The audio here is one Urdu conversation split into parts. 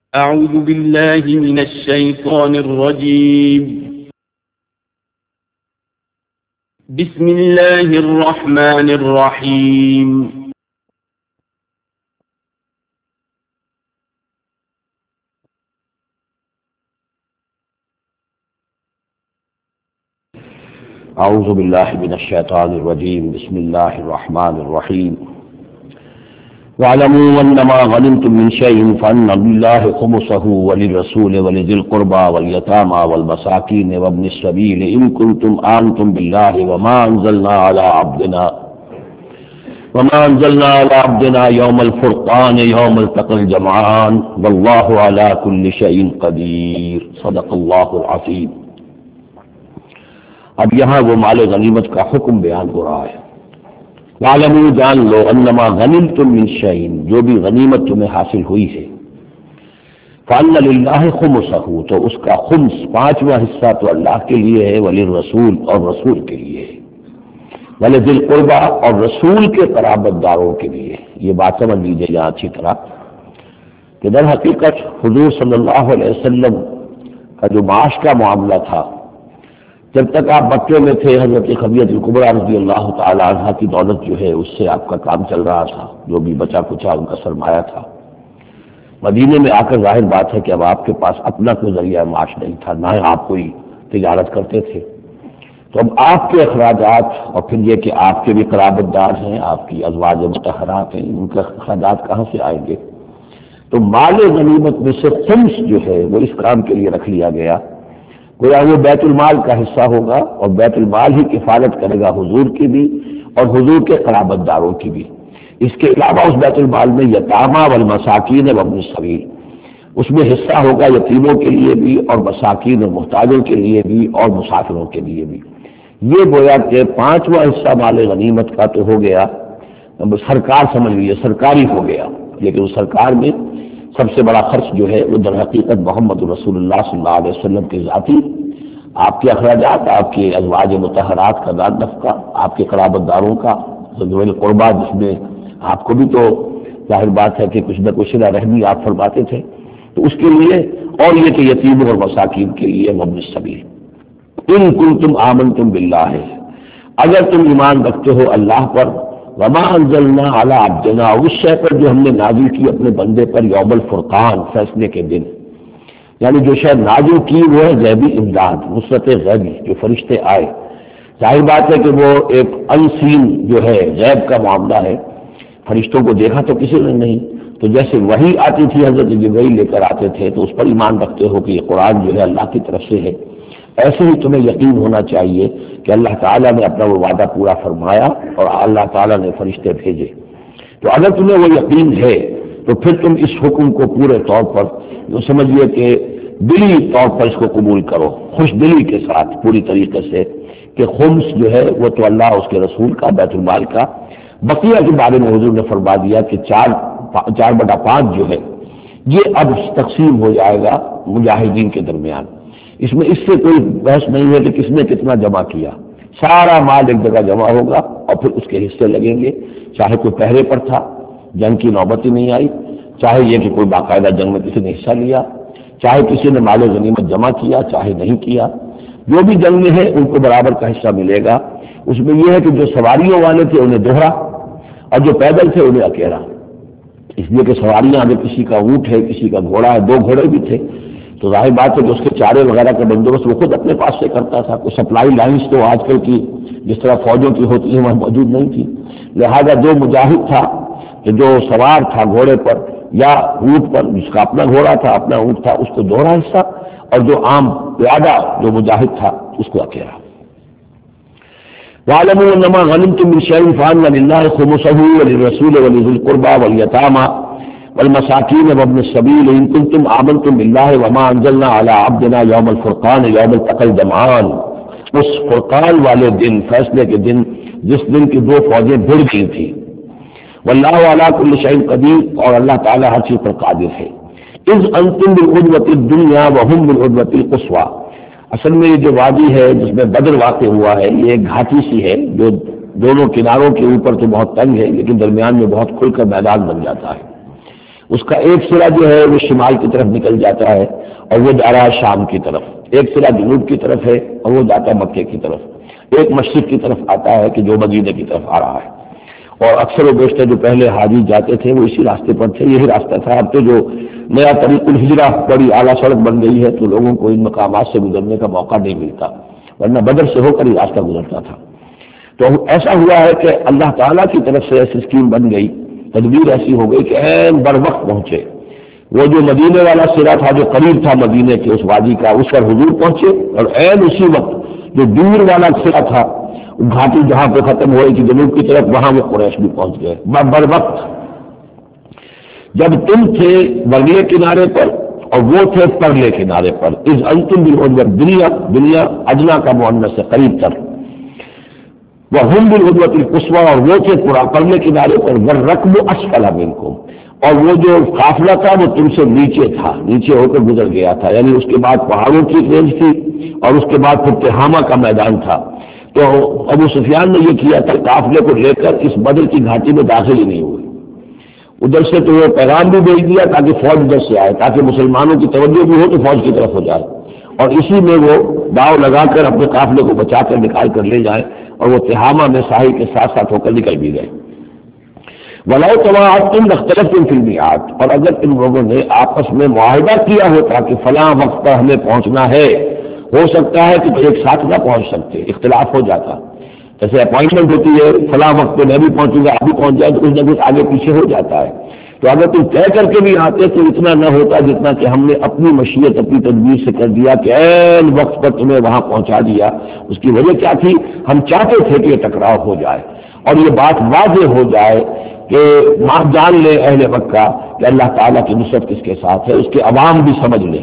أعوذ بالله من الشيطان الرجيم. بسم الله الرحمن الرحيم. اعوذ باللہ من الشیطان الرجیم. بسم اللہ الرحمن الرحیم. وَاعْلَمُوا أَنَّمَا غَنِمْتُم مِّن شَيْءٍ فَأَنَّ لِلَّهِ خُمُسَهُ وَلِلرَّسُولِ وَلِذِي الْقُرْبَى وَالْيَتَامَى وَالْمَسَاكِينِ وَابْنِ السَّبِيلِ إِن كُنتُمْ آمَنتُم بِاللَّهِ وَمَا أَنزَلْنَا عَلَىٰ عَبْدِنَا يَوْمَ الْفُرْقَانِ يَوْمَ الْتَقَى الْجَمْعَانِ وَاللَّهُ عَلَىٰ كُلِّ شَيْءٍ قَدِيرٌ. صدق اللہ العظیم. اب یہاں وہ مال غنیمت کا حکم بیان ہو رہا ہے. وَاعْلَمُوا جان لو انما غنمتم من شیء، جو بھی غنیمت تمہیں حاصل ہوئی ہے، فَأَنَّ لِلَّهِ خُمُسَهُ، تو اس کا خمس پانچواں حصہ تو اللہ کے لیے ہے، وَلِلرَّسُولِ اور رسول کے لیے ہے، وَلِذِي الْقُرْبَى اور رسول کے قرابت داروں کے لیے. یہ بات سمجھ لیجیے یہاں اچھی طرح کہ در حقیقت حضور صلی اللہ علیہ وسلم کا جو معاش کا معاملہ تھا، جب تک آپ مکے میں تھے، حضرت خدیجہ کبریٰ رضی اللہ تعالی عنہا کی دولت جو ہے اس سے آپ کا کام چل رہا تھا، جو بھی بچا کچا ان کا سرمایہ تھا. مدینے میں آ کر ظاہر بات ہے کہ اب آپ کے پاس اپنا کوئی ذریعہ معاش نہیں تھا، نہ آپ کوئی تجارت کرتے تھے. تو اب آپ کے اخراجات اور پھر یہ کہ آپ کے بھی قرابت دار ہیں، آپ کی ازواج مطہرات ہیں، ان کے اخراجات کہاں سے آئیں گے؟ تو مال غنیمت میں سے خمس جو ہے وہ اس کام کے لیے رکھ لیا گیا. گویا وہ بیت المال کا حصہ ہوگا اور بیت المال ہی کفالت کرے گا حضور کی بھی اور حضور کے قرابت داروں کی بھی. اس کے علاوہ اس بیت المال میں یتامى والمساکین وابن السبیل، اس میں حصہ ہوگا یتیموں کے لیے بھی اور مساکین اور محتاجوں کے لیے بھی اور مسافروں کے لیے بھی. یہ گویا کہ پانچواں حصہ مال غنیمت کا تو ہو گیا، سرکار سمجھ لیجیے سرکاری ہو گیا، لیکن اس سرکار میں سب سے بڑا خرچ جو ہے وہ در حقیقت محمد رسول اللہ صلی اللہ علیہ وسلم کے ذاتی، آپ کے اخراجات، آپ کے ازواج مطہرات کا داد نفقہ، آپ کے قرابت داروں کا ذوی القربیٰ، جس میں آپ کو بھی تو ظاہر بات ہے کہ کچھ نہ کچھ صلہ رحمی آپ فرماتے تھے، تو اس کے لیے، اور یہ کہ یتیموں اور مساکین کے لیے وابن السبیل. ان کنتم آمنتم باللہ، اگر تم ایمان رکھتے ہو اللہ پر، وما انزلنا علی عبدنا، اس شے پر جو ہم نے نازل کی اپنے بندے پر، یوم الفرقان، فیصلے کے دن، یعنی جو شے نازل کی وہ ہے غیبی امداد، نصرت غیبی، جو فرشتے آئے. ظاہر بات ہے کہ وہ ایک انسین جو ہے غیب کا معاملہ ہے، فرشتوں کو دیکھا تو کسی نے نہیں، تو جیسے وحی آتی تھی حضرت جبرائیل لے کر آتے تھے تو اس پر ایمان رکھتے ہو کہ یہ قرآن جو ہے اللہ کی طرف سے ہے. ایسے ہی تمہیں یقین ہونا چاہیے کہ اللہ تعالیٰ نے اپنا وہ وعدہ پورا فرمایا اور اللہ تعالیٰ نے فرشتے بھیجے. تو اگر تمہیں وہ یقین ہے تو پھر تم اس حکم کو پورے طور پر سمجھیے کہ دلی طور پر اس کو قبول کرو، خوش دلی کے ساتھ پوری طریقے سے، کہ خمس جو ہے وہ تو اللہ اس کے رسول کا، بیت المال کا. بقیہ کے بارے میں حضور نے فرما دیا کہ 4/5 جو ہے یہ اب تقسیم ہو جائے گا مجاہدین کے درمیان. اس میں اس سے کوئی بحث نہیں ہے کہ کس نے کتنا جمع کیا، سارا مال ایک جگہ جمع ہوگا اور پھر اس کے حصے لگیں گے. چاہے کوئی پہرے پر تھا، جنگ کی نوبت ہی نہیں آئی، چاہے یہ کہ کوئی باقاعدہ جنگ میں کسی نے حصہ لیا، چاہے کسی نے مال غنیمت جمع کیا، چاہے نہیں کیا، جو بھی جنگ میں ہے ان کو برابر کا حصہ ملے گا. اس میں یہ ہے کہ جو سواریوں والے تھے انہیں دوہرا اور جو پیدل تھے انہیں اکیلا، اس لیے کہ سواریاں اگر کسی کا اونٹ ہے، کسی کا گھوڑا ہے، 2 گھوڑے بھی تھے، تو ظاہر بات ہے کہ اس کے چارے وغیرہ کا بندوبست وہ خود اپنے پاس سے کرتا تھا. کوئی سپلائی لائنز تو آج کل کی جس طرح فوجوں کی ہوتی ہیں وہاں موجود نہیں تھی. لہذا جو مجاہد تھا کہ جو سوار تھا گھوڑے پر یا اونٹ پر، جس کا اپنا گھوڑا تھا، اپنا اونٹ تھا، اس کو دوہرا حصہ، اور جو عام پیادہ جو مجاہد تھا اس کو اکیلا. وَاعْلَمُوا أَنَّمَا غَنِمْتُم مِّن شَيْءٍ فَأَنَّ لِلَّهِ خُمُسَهُ وَلِلرَّسُولِ وَلِذِي الْقُرْبَى وَالْيَتَامَى والمساکین وابن السبیل ان کنتم آمنتم باللہ وما انزلنا علی عبدنا یوم الفرقان یوم التقى الجمعان. اس فرقان والے دن، فیصلے کے دن، جس دن کی 2 فوجیں بھڑ گئی تھی. واللہ علی کل شیء قدیر، اور اللہ تعالی ہر چیز پر قادر ہے. اذ انتم بالعدوۃ الدنیا وهم بالعدوۃ القصویٰ، اصل میں یہ جو وادی ہے جس میں بدر واقع ہوا ہے یہ ایک گھاٹی سی ہے جو دونوں کناروں کے اوپر تو بہت تنگ ہے لیکن درمیان میں بہت کھل کر میدان بن جاتا ہے. اس کا ایک سرا جو ہے وہ شمال کی طرف نکل جاتا ہے اور وہ جا رہا ہے شام کی طرف، ایک سرا جنوب کی طرف ہے اور وہ جاتا ہے مکے کی طرف، ایک مشرق کی طرف آتا ہے کہ جو مدینے کی طرف آ رہا ہے۔ اور اکثر و بیشتر جو پہلے حاجی جاتے تھے وہ اسی راستے پر تھے، یہی راستہ تھا۔ اب تو جو نیا طریق الہجرہ بڑی اعلیٰ سڑک بن گئی ہے تو لوگوں کو ان مقامات سے گزرنے کا موقع نہیں ملتا، ورنہ بدر سے ہو کر ہی راستہ گزرتا تھا۔ تو ایسا ہوا ہے کہ اللہ تعالیٰ کی طرف سے ایسی اسکیم بن گئی، تدبیر ایسی ہو گئی کہ عین بر وقت پہنچے۔ وہ جو مدینے والا سرا تھا جو قریب تھا مدینے کے اس وادی کا، اس پر حضور پہنچے، اور عین اسی وقت جو دور والا سرا تھا گھاٹی جہاں پہ ختم ہوئی تھی جنوب کی طرف، وہاں وہ قریش بھی پہنچ گئے بر وقت۔ جب تم تھے بغلے کنارے پر اور وہ تھے پرلے کنارے پر، اس انتم بالعدوۃ دنیا ادنا کا مؤنث سے قریب تر، وہم بالعدوۃ القصویٰ اور وہ تھے پرلے کنارے پر، والرکب اسفل منکم اور وہ جو قافلہ تھا وہ تم سے نیچے تھا، نیچے ہو کر گزر گیا تھا، یعنی اس کے بعد پہاڑوں کی رینج تھی اور اس کے بعد پھر تہامہ کا میدان تھا۔ تو ابو سفیان نے یہ کیا تھا قافلے کو لے کر اس بدر کی گھاٹی میں داخل ہی نہیں ہوئے، ادھر سے تو وہ پیغام بھی بھیج دیا تاکہ فوج ادھر سے آئے، تاکہ مسلمانوں کی توجہ بھی ہو تو فوج کی طرف ہو جائے، اور اسی میں وہ داؤ لگا کر اپنے قافلے کو بچا کر نکال کر لے جائے، اور وہ تہامہ میں ساحل کے ساتھ ساتھ ہو کر نکل بھی گئے۔ وَلَوْ تَوَاعَدتُّمْ لَاخْتَلَفْتُمْ فِي الْمِيعَادِ اور اگر تم لوگوں نے آپس میں معاہدہ کیا ہوتا کہ فلاں وقت پر ہمیں پہنچنا ہے، ہو سکتا ہے کہ ایک ساتھ نہ پہنچ سکتے، اختلاف ہو جاتا، جیسے اپوائنٹمنٹ ہوتی ہے فلاں وقت پہ میں بھی پہنچوں گا، آپ بھی پہنچ جائے تو کچھ نہ کچھ آگے پیچھے ہو جاتا ہے۔ تو اگر تم طے کر کے بھی آتے تو اتنا نہ ہوتا جتنا کہ ہم نے اپنی مشیت اپنی تدبیر سے کر دیا کہ عین وقت پر تمہیں وہاں پہنچا دیا۔ اس کی وجہ کیا تھی؟ ہم چاہتے تھے کہ یہ ٹکراؤ ہو جائے اور یہ بات واضح ہو جائے کہ جان لے اہل مکہ کہ اللہ تعالیٰ کی نصرت کس کے ساتھ ہے، اس کے عوام بھی سمجھ لیں۔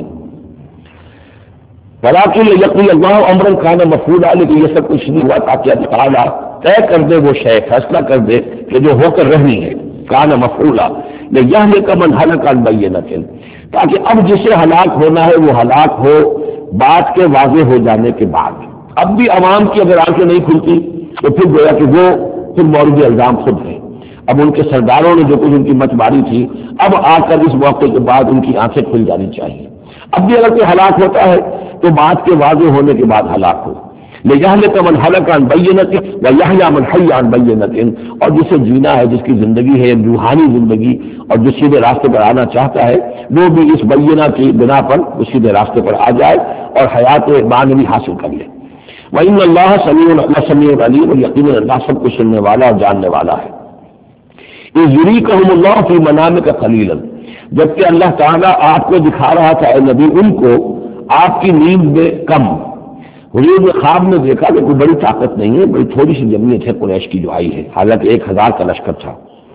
وَلَٰكِنْ لِيَقْضِيَ اللَّهُ أَمْرًا كَانَ مَفْعُولًا، لیکن یہ سب کچھ نہیں ہوا تاکہ اللہ تعالیٰ طے کر دے، وہ شے فیصلہ کر دے کہ جو ہو کر رہنی ہے، كَانَ مَفْعُولًا لِيَهْلِكَ مَنْ هَلَكَ عَنْ بَيِّنَةٍ، تاکہ اب جسے ہلاک ہونا ہے وہ ہلاک ہو بات کے واضح ہو جانے کے بعد۔ اب بھی عوام کی اگر آنکھیں نہیں کھلتی تو پھر گویا کہ وہ پھر مورد الزام خود ہے۔ اب ان کے سرداروں نے جو کچھ ان کی مچ ماری تھی، اب آ کر اس موقع کے بعد ان کی آنکھیں کھل جانی چاہیے۔ اب بھی اگر کوئی ہلاک ہوتا ہے تو بات کے واضح ہونے کے بعد ہلاک ہو، لِيَهْلِكَ مَنْ هَلَكَ عَنْ بَيِّنَةٍ وَيَحْيَىٰ مَنْ حَيَّ عَنْ بَيِّنَةٍ، اور جسے جینا ہے، جس کی زندگی ہے روحانی زندگی اور جو سیدھے راستے پر آنا چاہتا ہے، وہ بھی اس بینہ کی بنا پر اس سیدھے راستے پر آ جائے اور حیات معنوی حاصل کر لے۔ وَإِنَّ اللَّهَ سَمِيعٌ عَلِيمٌ، اور یقیناً اللہ سب کچھ سننے والا اور جاننے والا ہے۔ اِذْ يُرِيكَهُمُ اللَّهُ فِي مَنَامِكَ قَلِيلًا، جبکہ اللہ تعالیٰ آپ کو دکھا رہا تھا اے نبی ان کو آپ کی نیند میں کم۔ حضور نے خواب میں دیکھا کہ کوئی بڑی طاقت نہیں ہے، بڑی تھوڑی سی جمعیت ہے قریش کی جو آئی ہے، حالانکہ 1000 کا لشکر تھا۔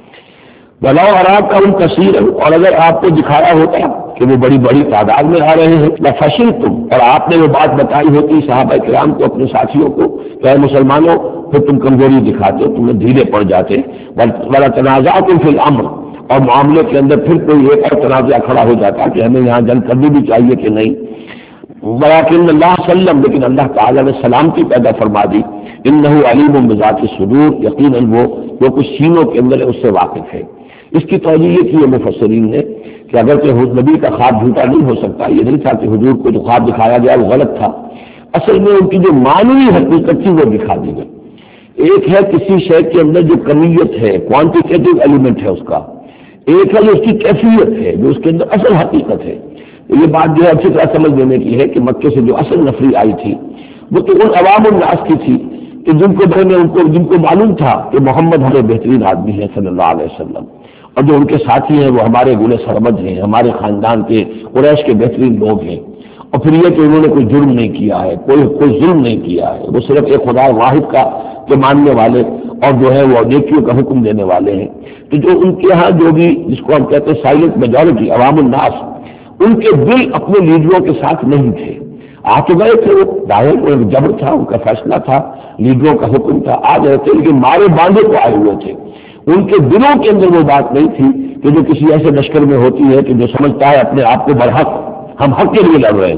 وَلَوْ أَرَاكَهُمْ كَثِيرًا، اور اگر آپ کو دکھایا ہوتا کہ وہ بڑی بڑی تعداد میں آ رہے ہیں، لَفَشِلْتُمْ، اور آپ نے وہ بات بتائی ہوتی صحابہ کرام کو، اپنے ساتھیوں کو کہ اے مسلمانوں پھر تم کمزوری دکھاتے ہو، تمہیں ڈھیلے پڑ جاتے، وَلَتَنَازَعْتُمْ فِي الْأَمْرِ، اور معاملے کے اندر پھر کوئی ایک اور تنازع کھڑا ہو جاتا کہ ہمیں یہاں جنگ کرنی بھی چاہیے کہ نہیں۔ وَلَٰكِنَّ اللَّهَ سَلَّمَ، لیکن اللہ تعالیٰ نے سلامتی پیدا فرما دی۔ إِنَّهُ عَلِيمٌ بِذَاتِ الصُّدُورِ، یقیناً وہ جو کچھ سینوں کے اندر ہے اس سے واقف ہے۔ اس کی توجیہ یہ کی ہے مفسرین نے کہ اگر کہ نبی کا خواب جھوٹا نہیں ہو سکتا، یہ نہیں تھا کہ حضور کو جو خواب دکھایا گیا وہ غلط تھا، اصل میں ان کی جو معنوی حقیقت تھی وہ دکھا دی گئی۔ ایک ہے کسی شے کے اندر جو کمیت ہے، کوانٹیٹیو ایلیمنٹ ہے اس کا، ایک ہے جو اس کی کیفیت ہے، جو اس کے اندر اصل حقیقت ہے۔ یہ بات جو ہے اچھی طرح سمجھ لینے کی ہے کہ مکے سے جو اصل نفری آئی تھی وہ تو ان عوام الناس کی تھی کہ جن کو معلوم تھا کہ محمد ہمارے بہترین آدمی ہے صلی اللہ علیہ وسلم، اور جو ان کے ساتھی ہیں وہ ہمارے گلے سربد ہیں، ہمارے خاندان کے قریش کے بہترین لوگ ہیں، اور پھر یہ کہ انہوں نے کوئی جرم نہیں کیا ہے، کوئی ظلم نہیں کیا ہے، وہ صرف ایک خدا واحد کا کے ماننے والے اور جو ہے وہ نیکیوں کا حکم دینے والے ہیں۔ تو جو ان کے ہاں جو بھی جس کو ہم کہتے ہیں سائلنٹ میجورٹی عوام الناس، ان کے دل اپنے لیڈروں کے ساتھ نہیں تھے، آ تو گئے تھے، وہ ظاہر ایک جبر تھا، ان کا فیصلہ تھا، لیڈروں کا حکم تھا، آ گئے تھے، لیکن مارے باندھے کو آئے ہوئے تھے۔ ان کے دلوں کے اندر وہ بات نہیں تھی کہ جو کسی ایسے لشکر میں ہوتی ہے کہ جو سمجھتا ہے اپنے آپ کو برحق، ہم حق کے لیے لڑ رہے ہیں،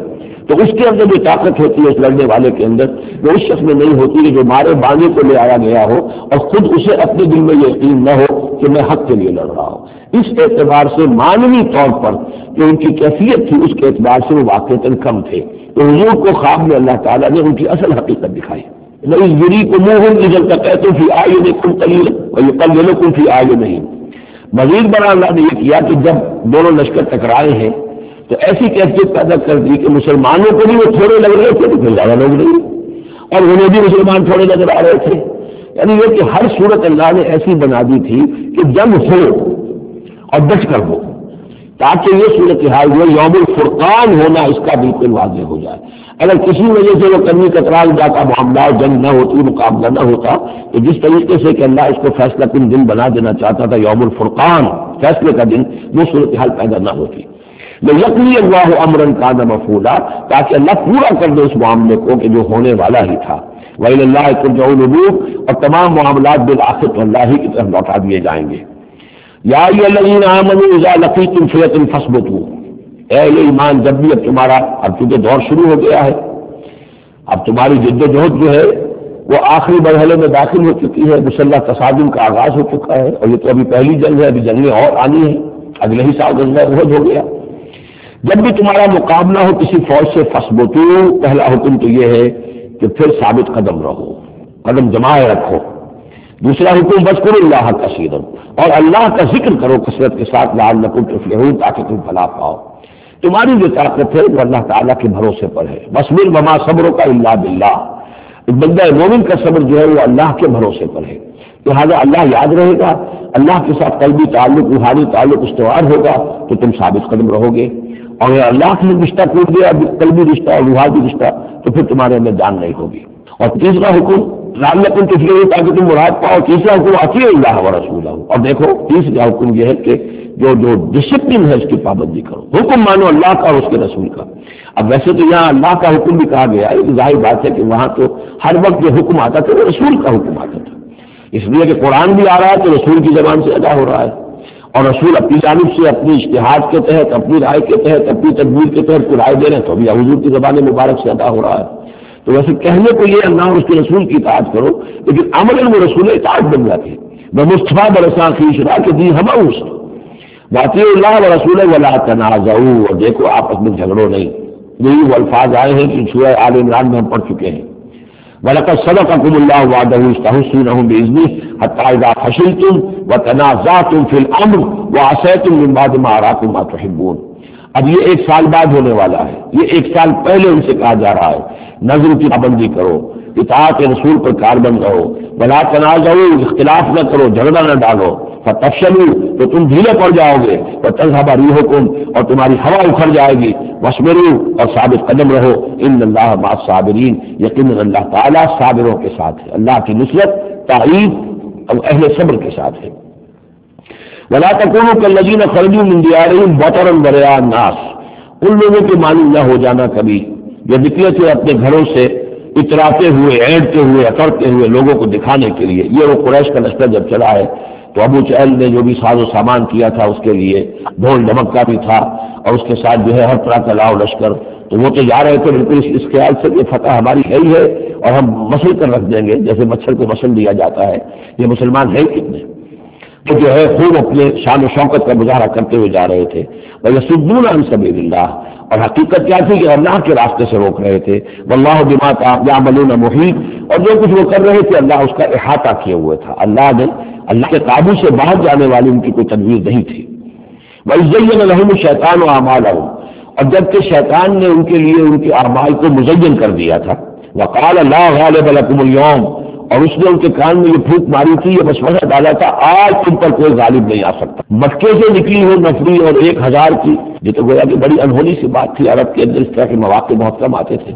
تو اس کے اندر جو طاقت ہوتی ہے اس لڑنے والے کے اندر، وہ اس شخص میں نہیں ہوتی جو مارے بانے کو لے آیا گیا ہو اور خود اسے اپنے دل میں یہ یقین نہ ہو کہ میں حق کے لیے لڑ رہا ہوں۔ اس اعتبار سے معنوی طور پر جو ان کی کیفیت تھی اس کے اعتبار سے وہ واقعتاً کم تھے، تو حضور کو خواب میں اللہ تعالیٰ نے ان کی اصل حقیقت دکھائی۔ نہیں یری کو منہ ادھر تک تو فی اعینکم قلیلا ویقللکم فی اعینہم۔ مزید بڑا اللہ نے یہ کیا کہ جب دونوں لشکر ٹکرائے ہیں تو ایسی کیفیت پیدا کر دی کہ مسلمانوں کو بھی وہ تھوڑے لگ رہے تھے تو پھر زیادہ لوگ نہیں، اور انہیں بھی مسلمان تھوڑے نظر آ رہے تھے۔ یعنی یہ کہ ہر صورت اللہ نے ایسی بنا دی تھی کہ جنگ ہو اور ڈٹ کر ہو، تاکہ یہ صورتحال جو یوم الفرقان ہونا اس کا بالکل واضح ہو جائے۔ اگر کسی وجہ سے وہ کرنی کترال جاتا معاملہ جنگ نہ ہوتی، مقابلہ نہ ہوتا، تو جس طریقے سے کہ اللہ اس کو فیصلہ کن دن بنا دینا چاہتا تھا یوم الفرقان فیصلے کا دن، وہ صورتحال پیدا نہ ہوتی۔ یقینی اللہ امرن کان مفعولا، تاکہ اللہ پورا کر دے اس معاملے کو کہ جو ہونے والا ہی تھا۔ وإلی اللہ ترجع الامور، اور تمام معاملات بالآخر تو اللہ ہی کی طرف لوٹا دیے جائیں گے۔ یا ایھا الذین آمنوا اذا لقیتم فئۃ فاثبتوا، اے اہل ایمان جب بھی اب تمہارا اب چونکہ دور شروع ہو گیا ہے، اب تمہاری جد و جہد جو ہے وہ آخری مرحلے میں داخل ہو چکی ہے، مسلح تصادم کا آغاز ہو چکا ہے، اور یہ تو ابھی پہلی جنگ ہے، ابھی جنگیں اور آنی ہیں، اگلے ہی سال غزوہ احد ہو گیا۔ جب بھی تمہارا مقابلہ ہو کسی فوج سے فاثبتوا، پہلا حکم تو یہ ہے کہ پھر ثابت قدم رہو، قدم جمائے رکھو۔ دوسرا حکم واذکروا اللہ کثیرا، اور اللہ کا ذکر کرو کثرت کے ساتھ، لعلکم تفلحون، تاکہ تم فلاح پاؤ۔ تمہاری جو طاقت ہے وہ اللہ تعالیٰ کے بھروسے پر ہے۔ واصبر وما صبرک الا باللہ، ایک بندہ مومن کا صبر جو ہے وہ اللہ کے بھروسے پر ہے، لہٰذا اللہ یاد رہے گا، اللہ کے ساتھ قلبی تعلق روحانی تعلق استوار ہوگا تو تم ثابت قدم رہو گے، اور اگر اللہ کے رشتہ ٹوٹ گیا قلبی رشتہ اور روحانی رشتہ تو پھر تمہارے اندر جان نہیں ہوگی۔ اور تیسرا حکم لعلکم تفلحون، تاکہ تم مراد پاؤ، تیسرا حکم اطیعوا اللہ ورسولہ، اور دیکھو تیسرا حکم یہ ہے کہ جو ڈسپلن ہے اس کی پابندی کرو، حکم مانو اللہ کا اور اس کے رسول کا۔ اب ویسے تو یہاں اللہ کا حکم بھی کہا گیا ہے، ظاہر بات ہے کہ وہاں تو ہر وقت جو حکم آتا تھا وہ رسول کا حکم آتا تھا، اس لیے کہ قرآن بھی آ رہا ہے تو رسول کی زبان سے ادا ہو رہا ہے، اور رسول اپنی جانب سے اپنی اجتہاد کے تحت، اپنی رائے کے تحت، اپنی تدبیر کے تحت کوئی رائے دے رہے ہیں تو ابھی حضور کی زبان مبارک سے ادا ہو رہا ہے۔ تو ویسے کہنے کو یہ اللہ اور اس کے رسول کی اطاعت کرو، لیکن عملاً وہ رسول اطاعت بن جاتی ہے۔ میں مصطفیٰ برساں خیش را کے دی ہم اس واطیعوا اللہ و رسول ولا تنازعوا، اور دیکھو آپس میں جھگڑو نہیں۔ یہی وہ الفاظ آئے ہیں کہ سورہ آل عمران میں ہم پڑھ چکے ہیں۔ وَلَقَدْ صَدَقَكُمُ اللَّهُ وَعْدَهُ إِذْ تَحُسُّونَهُم بِإِذْنِهِ حَتَّىٰ إِذَا فَشِلْتُمْ وَتَنَازَعْتُمْ فِي الْأَمْرِ وَعَصَيْتُم مِّن بَعْدِ مَا أَرَاكُم مَّا تُحِبُّونَ۔ اب یہ ایک سال بعد ہونے والا ہے، یہ ایک سال پہلے ان سے کہا جا رہا ہے نظر کی پابندی کرو، اطاعت رسول پر کاربند رہو، ولا تنازعوا، اختلاف نہ کرو، جھگڑا نہ ڈالو، فتفشلوا، تو تم ڈھیلے پڑ جاؤ گے، وتذهب ريحكم، اور تمہاری ہوا اکھڑ جائے گی، واصبروا، اور ثابت قدم رہو، ان اللہ مع الصابرین، یقیناً اللہ تعالیٰ صابروں کے ساتھ ہے، اللہ کی نصرت تائید اور اہل صبر کے ساتھ ہے۔ ولا تكونوا كالذين خرجوا من ديارهم بطرا ورئاء الناس، ان لوگوں کے مانند نہ ہو جانا کبھی جو نکلے تھے اپنے گھروں سے اتراتے ہوئے، اینٹتے ہوئے، اکڑتے ہوئے لوگوں کو دکھانے کے لیے۔ یہ وہ قریش کا لشکر جب چلا ہے تو ابو جہل نے جو بھی ساز و سامان کیا تھا اس کے لیے ڈھول ڈھمک کا بھی تھا، اور اس کے ساتھ جو ہے ہر طرح کا لاؤ لشکر، تو وہ تو جا رہے تھے بالکل اس خیال سے کہ فتح ہماری ہے ہی ہے اور ہم مسل کر رکھ دیں گے، جیسے مچھر کو مسل دیا جاتا ہے، یہ مسلمان ہیں کتنے، تو جو ہے خوب اپنے شان و شوکت کا مظاہرہ کرتے ہوئے جا رہے تھے۔ وَيَصُدُّونَ عَن سَبِيلِ اللَّهِ، اور حقیقت کیا تھی کہ اللہ کے راستے سے روک رہے تھے۔ وَاللَّهُ بِمَا يَعْمَلُونَ مُحِيطٌ، اور جو کچھ وہ کر رہے تھے اللہ اس کا احاطہ کیے ہوئے تھا، اللہ نے اللہ کے قابو سے باہر جانے والی ان کی کوئی تدبیر نہیں تھی۔ وَإِذْ زَيَّنَ لَهُمُ الشَّيْطَانُ أَعْمَالَهُمْ، اور جبکہ شیطان نے ان کے لیے ان کے اعمال کو مزین کر دیا تھا، وَقَالَ لَا غَالِبَ لَكُمُ الْيَوْمَ، اور اس نے ان کے کان میں یہ پھونک ماری تھی، یہ وسوسہ ڈالا تھا آج تم پر کوئی غالب نہیں آ سکتا۔ مکے سے نکلی ہو نفری اور 1000 کی، یہ تو گویا کہ بڑی انہونی سی بات تھی، عرب کے اندر اس طرح کے مواقع بہت کم آتے تھے۔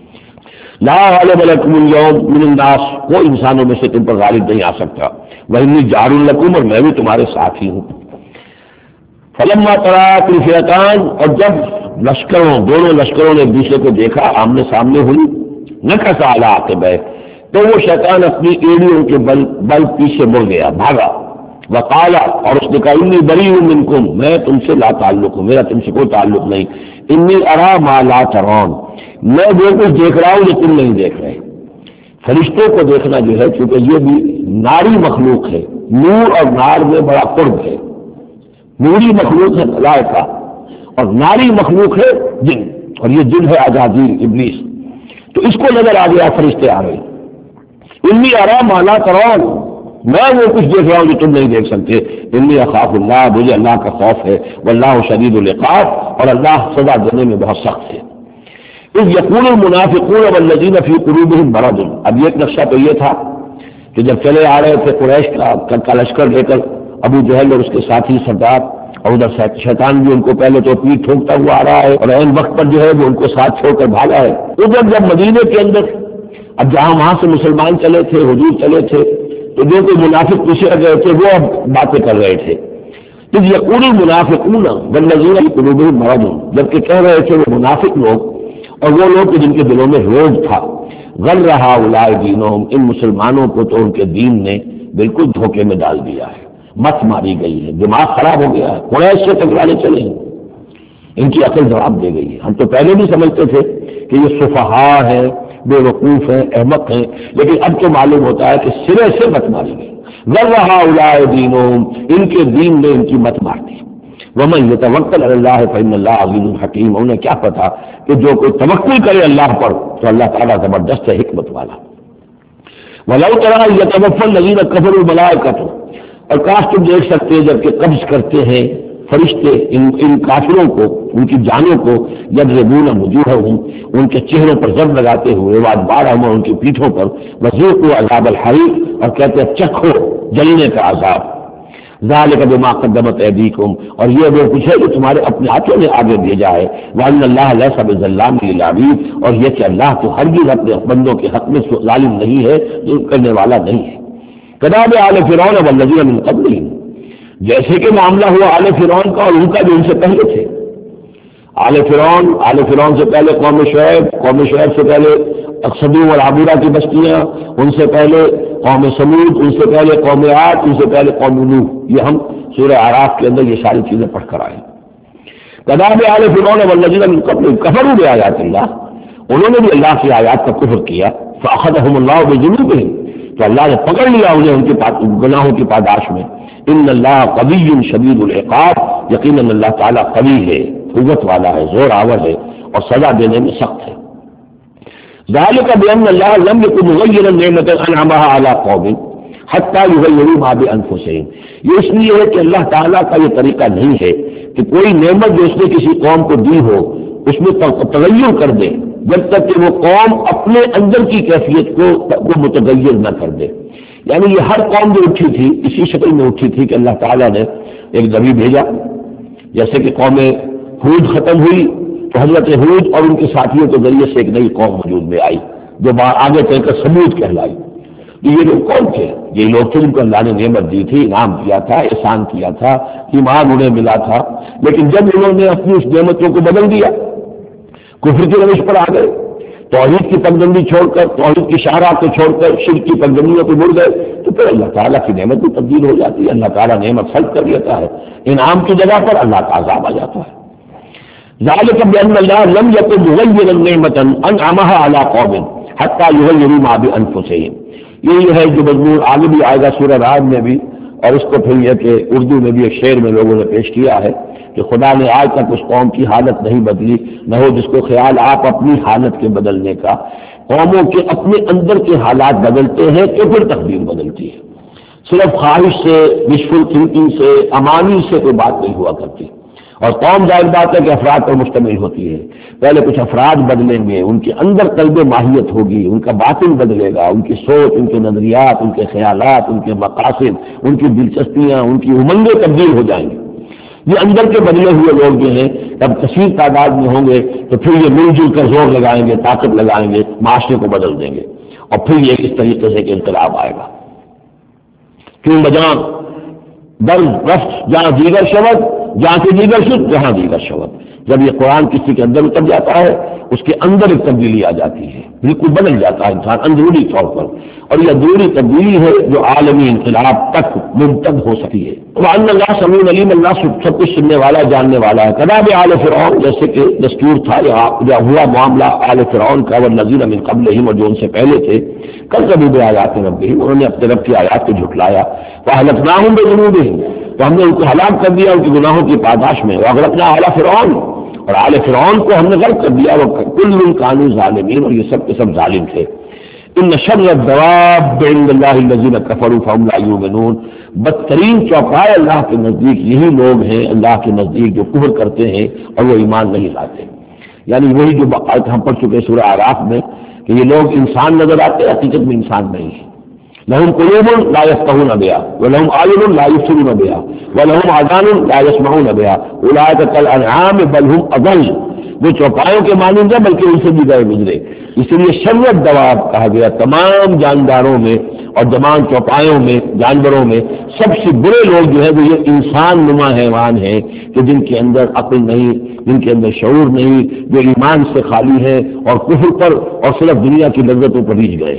لا غالب لکم اليوم من الناس، کوئی انسانوں میں سے تم پر غالب نہیں آ سکتا، وانی جار لکم، اور میں بھی تمہارے ساتھ ہی ہوں۔ فلما تراءت الفئتان، اور جب لشکروں دونوں لشکروں نے ایک دوسرے کو دیکھا، آمنے سامنے ہوئی، نکص علی عقبیہ، تو وہ شیطان اپنی ایڑیوں کے بل پیچھے مڑ گیا، بھاگا، وقال، اور اس نے کہا انی بری منکم، میں تم سے لا تعلق ہوں، میرا تم سے کوئی تعلق نہیں، انی ارا ما لا ترون، میں جو کچھ دیکھ رہا ہوں جو تم نہیں دیکھ رہے۔ فرشتوں کو دیکھنا جو ہے، چونکہ یہ بھی ناری مخلوق ہے، نور اور نار میں بڑا قرب ہے، نوری مخلوق ہے ملائکہ اور ناری مخلوق ہے جن، اور یہ جن ہے عزازیل ابلیس، تو اس کو نظر آ گیا فرشتے آ رہے، انی ارا ما لا ترون، میں وہ کچھ دیکھ رہا ہوں جو تم نہیں دیکھ سکتے، انی اخاف اللہ، مجھے اللہ کا خوف ہے، واللہ شدید العقاب، اور اللہ سزا دینے میں بہت سخت ہے۔ اذ یقول المنافقون والذین فی قلوبہم مرض، اب ایک نقشہ تو یہ تھا کہ جب چلے آ رہے تھے قریش کا لشکر لے کر ابو جہل اور اس کے ساتھی سردار، اور ادھر شیطان بھی ان کو پہلے تو پیٹ ٹھوکتا ہوا آ رہا ہے، اور عین وقت پر جو ہے وہ ان کو ساتھ چھوڑ کر بھاگا ہے۔ ادھر جب مدینے کے اندر اب جہاں وہاں سے مسلمان چلے تھے، حضور چلے تھے، تو جو کوئی منافق پیچھے رہ گئے تھے وہ اب باتیں کر رہے تھے، اذ یقول المنافقون والذین فی قلوبہم مرض، جبکہ کہہ رہے تھے وہ منافق لوگ اور وہ لوگ جن کے دلوں میں روگ تھا، غر ہؤلاء دینہم، ان مسلمانوں کو تو ان کے دین نے بالکل دھوکے میں ڈال دیا ہے، مت ماری گئی ہے، دماغ خراب ہو گیا ہے، قریش سے ٹکرانے چلے ہیں، ان کی عقل جواب دے گئی ہے۔ ہم تو پہلے بھی سمجھتے تھے کہ یہ سفہاء ہیں، بے وقوف ہیں، احمق ہیں، لیکن اب تو معلوم ہوتا ہے کہ سرے سے مت ماری گئی، غر ہؤلاء دینہم، ان کے دین نے ان کی مت مار دی۔ ومن یتوکل علی اللہ فإن اللہ عزیز حکیم، انہیں کیا پتا کہ جو کوئی توکل کرے اللہ پر تو اللہ تعالیٰ زبردست ہے، حکمت والا۔ وَلَوْ تَرَىٰ إِذْ يَتَوَفَّى الَّذِينَ كَفَرُوا الْمَلَائِكَةُ، اور کاش تم دیکھ سکتے جبکہ قبض کرتے ہیں فرشتے ان کافروں کو، ان کی جانوں کو، یضربون وجوہہم، ان کے چہروں پر ضرب لگاتے ہوئے، وادبارہم، ان کی پیٹھوں پر، وذوقوا عذاب الحریق، اور کہتے ہیں چکھو جلنے کا عذاب، ذالک بما قدمت ایدیکم، اور یہ وہ کچھ ہے جو تمہارے اپنے ہاتھوں نے آگے بھیجا ہے، وان اللہ لیس بظلام للعبید، اور یہ کہ اللہ تو ہرگز اپنے بندوں کے حق میں ظالم نہیں ہے، ظلم کرنے والا نہیں ہے۔ کداب آل فرعون والذین من قبلہم، جیسے کہ معاملہ ہوا آل فرعون کا اور ان کا جو ان سے پہلے تھے، آل فرعون سے پہلے قوم شعیب سے پہلے صدوم اور عابرہ کی بستیاں، ان سے پہلے قوم سمود، ان سے پہلے قوم عاد، ان سے پہلے قوم نوح، یہ ہم سورہ اعراف کے اندر یہ ساری چیزیں پڑھ کر آئے۔ کذاب آل فرعون والذین من قبلہم کفروا بآیات اللہ، انہوں نے بھی اللہ کی آیات کا کفر کیا، فأخذہم اللہ بذنوبہم، تو اللہ نے پکڑ لیا انہیں ان کے گناہوں کی پاداش میں۔ ان اللہ قوی شدید العقاب، یقیناً اللہ تعالیٰ قوی ہے، قوت والا ہے، زور آور ہے، اور سزا دینے میں سخت ہے۔ ذالک بأن اللہ لم یکن مغیرا نعمۃ انعمها علی قوم حتی یغیروا ما بانفسہم، یہ اس لیے ہے کہ اللہ تعالیٰ کا یہ طریقہ نہیں ہے کہ کوئی نعمت جو اس نے کسی قوم کو دی ہو اس میں تغیر کر دے جب تک کہ وہ قوم اپنے اندر کی کیفیت کو متغیر نہ کر دے۔ یعنی یہ ہر قوم جو اٹھی تھی اسی شکل میں اٹھی تھی کہ اللہ تعالیٰ نے ایک نبی بھیجا، جیسے کہ قوم ہود ختم ہوئی تو حضرت ہود اور ان کے ساتھیوں کے ذریعے سے ایک نئی قوم وجود میں آئی جو آگے چل کر سمود کہلائی۔ یہ لوگ کون تھے؟ یہ لوگ تھے جن کو اللہ نے نعمت دی تھی، انعام کیا تھا، احسان کیا تھا، ایمان انہیں ملا تھا، لیکن جب انہوں نے اپنی اس نعمتوں کو بدل دیا، کفر کی روش پر آ گئے، توحید کی پگڈنڈی چھوڑ کر، توحید کی شاہراہ کو چھوڑ کر شرک کی پگڈنڈیوں کو مڑ گئے، تو پھر اللہ تعالیٰ کی نعمت بھی تبدیل ہو جاتی ہے، اللہ تعالیٰ نعمت سلب کر لیتا ہے، انعام کی جگہ پر اللہ کا عذاب آ جاتا ہے۔ ذالک بأن اللہ لم یکن مغیرا نعمۃ انعمها علی قوم حتی یغیروا ما بانفسہم، یہ ہے جو مضمون آگے بھی آئے گا سورہ رعد میں بھی، اور اس کو پھر یہ کہ اردو میں بھی ایک شعر میں لوگوں نے پیش کیا ہے کہ خدا نے آج تک اس قوم کی حالت نہیں بدلی، نہ ہو جس کو خیال آپ اپنی حالت کے بدلنے کا۔ قوموں کے اپنے اندر کے حالات بدلتے ہیں تو پھر تقدیر بدلتی ہے، صرف خواہش سے، وشفل تھنکنگ سے، امانی سے کوئی بات نہیں ہوا کرتی۔ اور قوم ظاہر بات ہے کہ افراد پر مشتمل ہوتی ہے، پہلے کچھ افراد بدلیں گے، ان کے اندر قلب ماہیت ہوگی، ان کا باطن بدلے گا، ان کی سوچ، ان کے نظریات، ان کے خیالات، ان کے مقاصد، ان کی دلچسپیاں، ان کی امنگیں تبدیل ہو جائیں گی۔ یہ اندر کے بدلے ہوئے لوگ جو ہیں جب کثیر تعداد میں ہوں گے تو پھر یہ مل جل کر زور لگائیں گے، طاقت لگائیں گے، معاشرے کو بدل دیں گے، اور پھر یہ اس طریقے سے کہ انقلاب آئے گا۔ کیوں بجان در رفت جہاں دیگر شبد جہاں سے دیگر شد جہاں دیگر شود. جب یہ قرآن کسی کے اندر اتر جاتا ہے اس کے اندر ایک تبدیلی آ جاتی ہے، بالکل بدل جاتا ہے انسان اندرونی طور پر، اور یہ اندرونی تبدیلی ہے جو عالمی انقلاب تک ممتد ہو سکتی ہے. وَأَنَّ اللَّهَ سَمِيعٌ عَلِيمٌ، اللہ سب کچھ سننے والا جاننے والا ہے. کذاب آل فرعون، جیسے کہ دستور تھا یا ہوا معاملہ آل فرعون کا، والذین من قبلہم، اور جو ان سے پہلے تھے، کذبوا بآیات ربہم، انہوں نے اپنے رب کی آیات کو جھٹلایا. فأهلكناهم بذنوبہم، تو ہم نے ان کو ہلاک کر دیا ان کی گناہوں کی پاداش میں. وأغرقنا آل فرعون، اور آل فرعون کو ہم نے غرق کر دیا. وكل كانوا ظالمین، اور یہ سب کے سب ظالم تھے. ان شر الدواب عند اللہ الذین کفروا فهم لا یؤمنون، بدترین چوپائے اللہ کے نزدیک یہی لوگ ہیں اللہ کے نزدیک جو کفر کرتے ہیں اور وہ ایمان نہیں لاتے. یعنی وہی جو آیت ہم پڑھ چکے سورہ اعراف میں کہ یہ لوگ انسان نظر آتے حقیقت میں انسان نہیں ہے. لهم قلوب لا يفقهون بها ولهم اعين لا يبصرون بها ولهم اذان لا يسمعون بها اولئك كالانعام بل هم اضل، وہ چوپایوں کے مانند ہیں بلکہ ان سے بھی گئے گزرے. اس لیے شر الدواب کہا گیا تمام جانداروں میں اور تمام چوپایوں میں جانوروں میں سب سے برے لوگ جو ہے وہ یہ انسان نما حیوان ہیں کہ جن کے اندر عقل نہیں، جن کے اندر شعور نہیں، جو ایمان سے خالی ہے اور کفر پر اور صرف دنیا کی لذتوں پر ریجھ گئے.